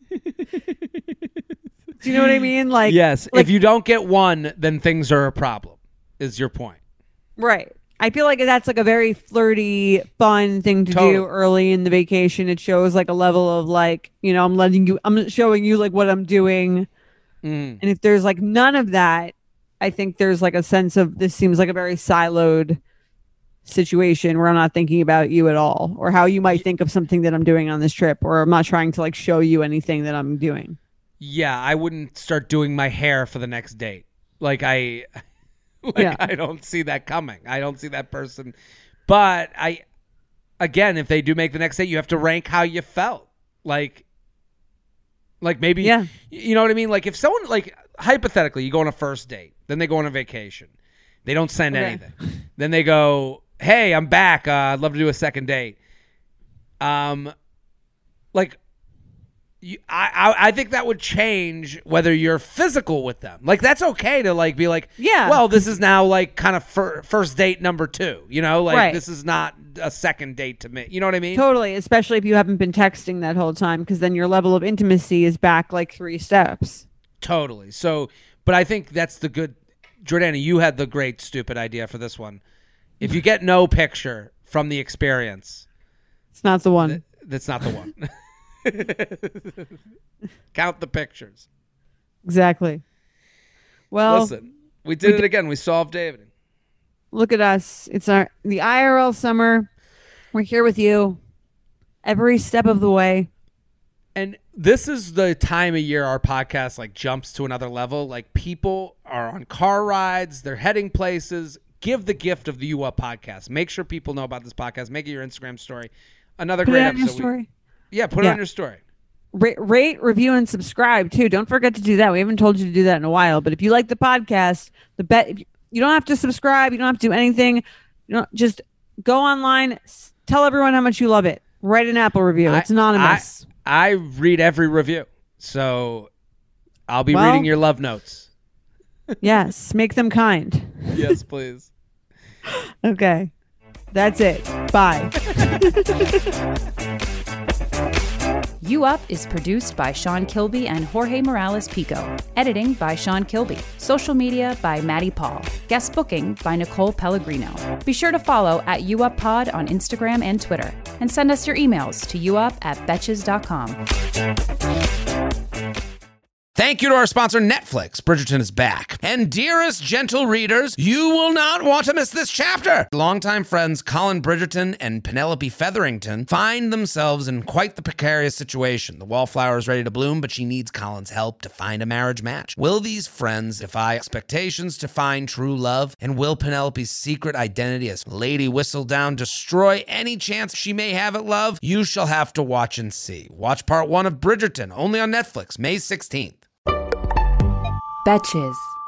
Do you know what I mean? Like, yes. If you don't get one, then things are a problem, is your point. Right. I feel like that's like a very flirty, fun thing to do early in the vacation. It shows like a level of like, you know, I'm showing you like what I'm doing. And if there's like none of that, I think there's like a sense of this seems like a very siloed situation where I'm not thinking about you at all, or how you might think of something that I'm doing on this trip, or I'm not trying to like show you anything that I'm doing. Yeah, I wouldn't start doing my hair for the next date. Like I don't see that coming. I don't see that person. But again, if they do make the next date, you have to rank how you felt. Like maybe, you know what I mean? Like if someone, like hypothetically, you go on a first date, then they go on a vacation. They don't send anything. Then they go, hey, I'm back. I'd love to do a second date. I think that would change whether you're physical with them. Like that's okay to like be like, well, this is now like kind of first date number 2. You know, like this is not a second date to me. You know what I mean? Totally, especially if you haven't been texting that whole time, because then your level of intimacy is back like 3 steps. Totally. So, but I think that's the good. Jordana, you had the great stupid idea for this one. If you get no picture from the experience, it's not the one. That's not the one. Count the pictures. Exactly. Well, listen, we did it again. We solved dating. Look at us. It's the IRL summer. We're here with you every step of the way. And this is the time of year our podcast like jumps to another level. Like people are on car rides, they're heading places. Give the gift of the You Up podcast. Make sure people know about this podcast. Make it your Instagram story. Another great episode. Your story. Put it on your story. Rate, review, and subscribe too. Don't forget to do that. We haven't told you to do that in a while. But if you like the podcast, you don't have to subscribe. You don't have to do anything. You know, just go online. Tell everyone how much you love it. Write an Apple review. It's anonymous. I read every review, so I'll be reading your love notes. Yes, make them kind. Yes, please. Okay, that's it. Bye. You Up is produced by Sean Kilby and Jorge Morales Pico. Editing by Sean Kilby. Social media by Maddie Paul. Guest booking by Nicole Pellegrino. Be sure to follow at YouUpPod on Instagram and Twitter. And send us your emails to youup@betches.com. Thank you to our sponsor, Netflix. Bridgerton is back. And dearest gentle readers, you will not want to miss this chapter. Longtime friends Colin Bridgerton and Penelope Featherington find themselves in quite the precarious situation. The wallflower is ready to bloom, but she needs Colin's help to find a marriage match. Will these friends defy expectations to find true love? And will Penelope's secret identity as Lady Whistledown destroy any chance she may have at love? You shall have to watch and see. Watch part 1 of Bridgerton, only on Netflix, May 16th. Betches.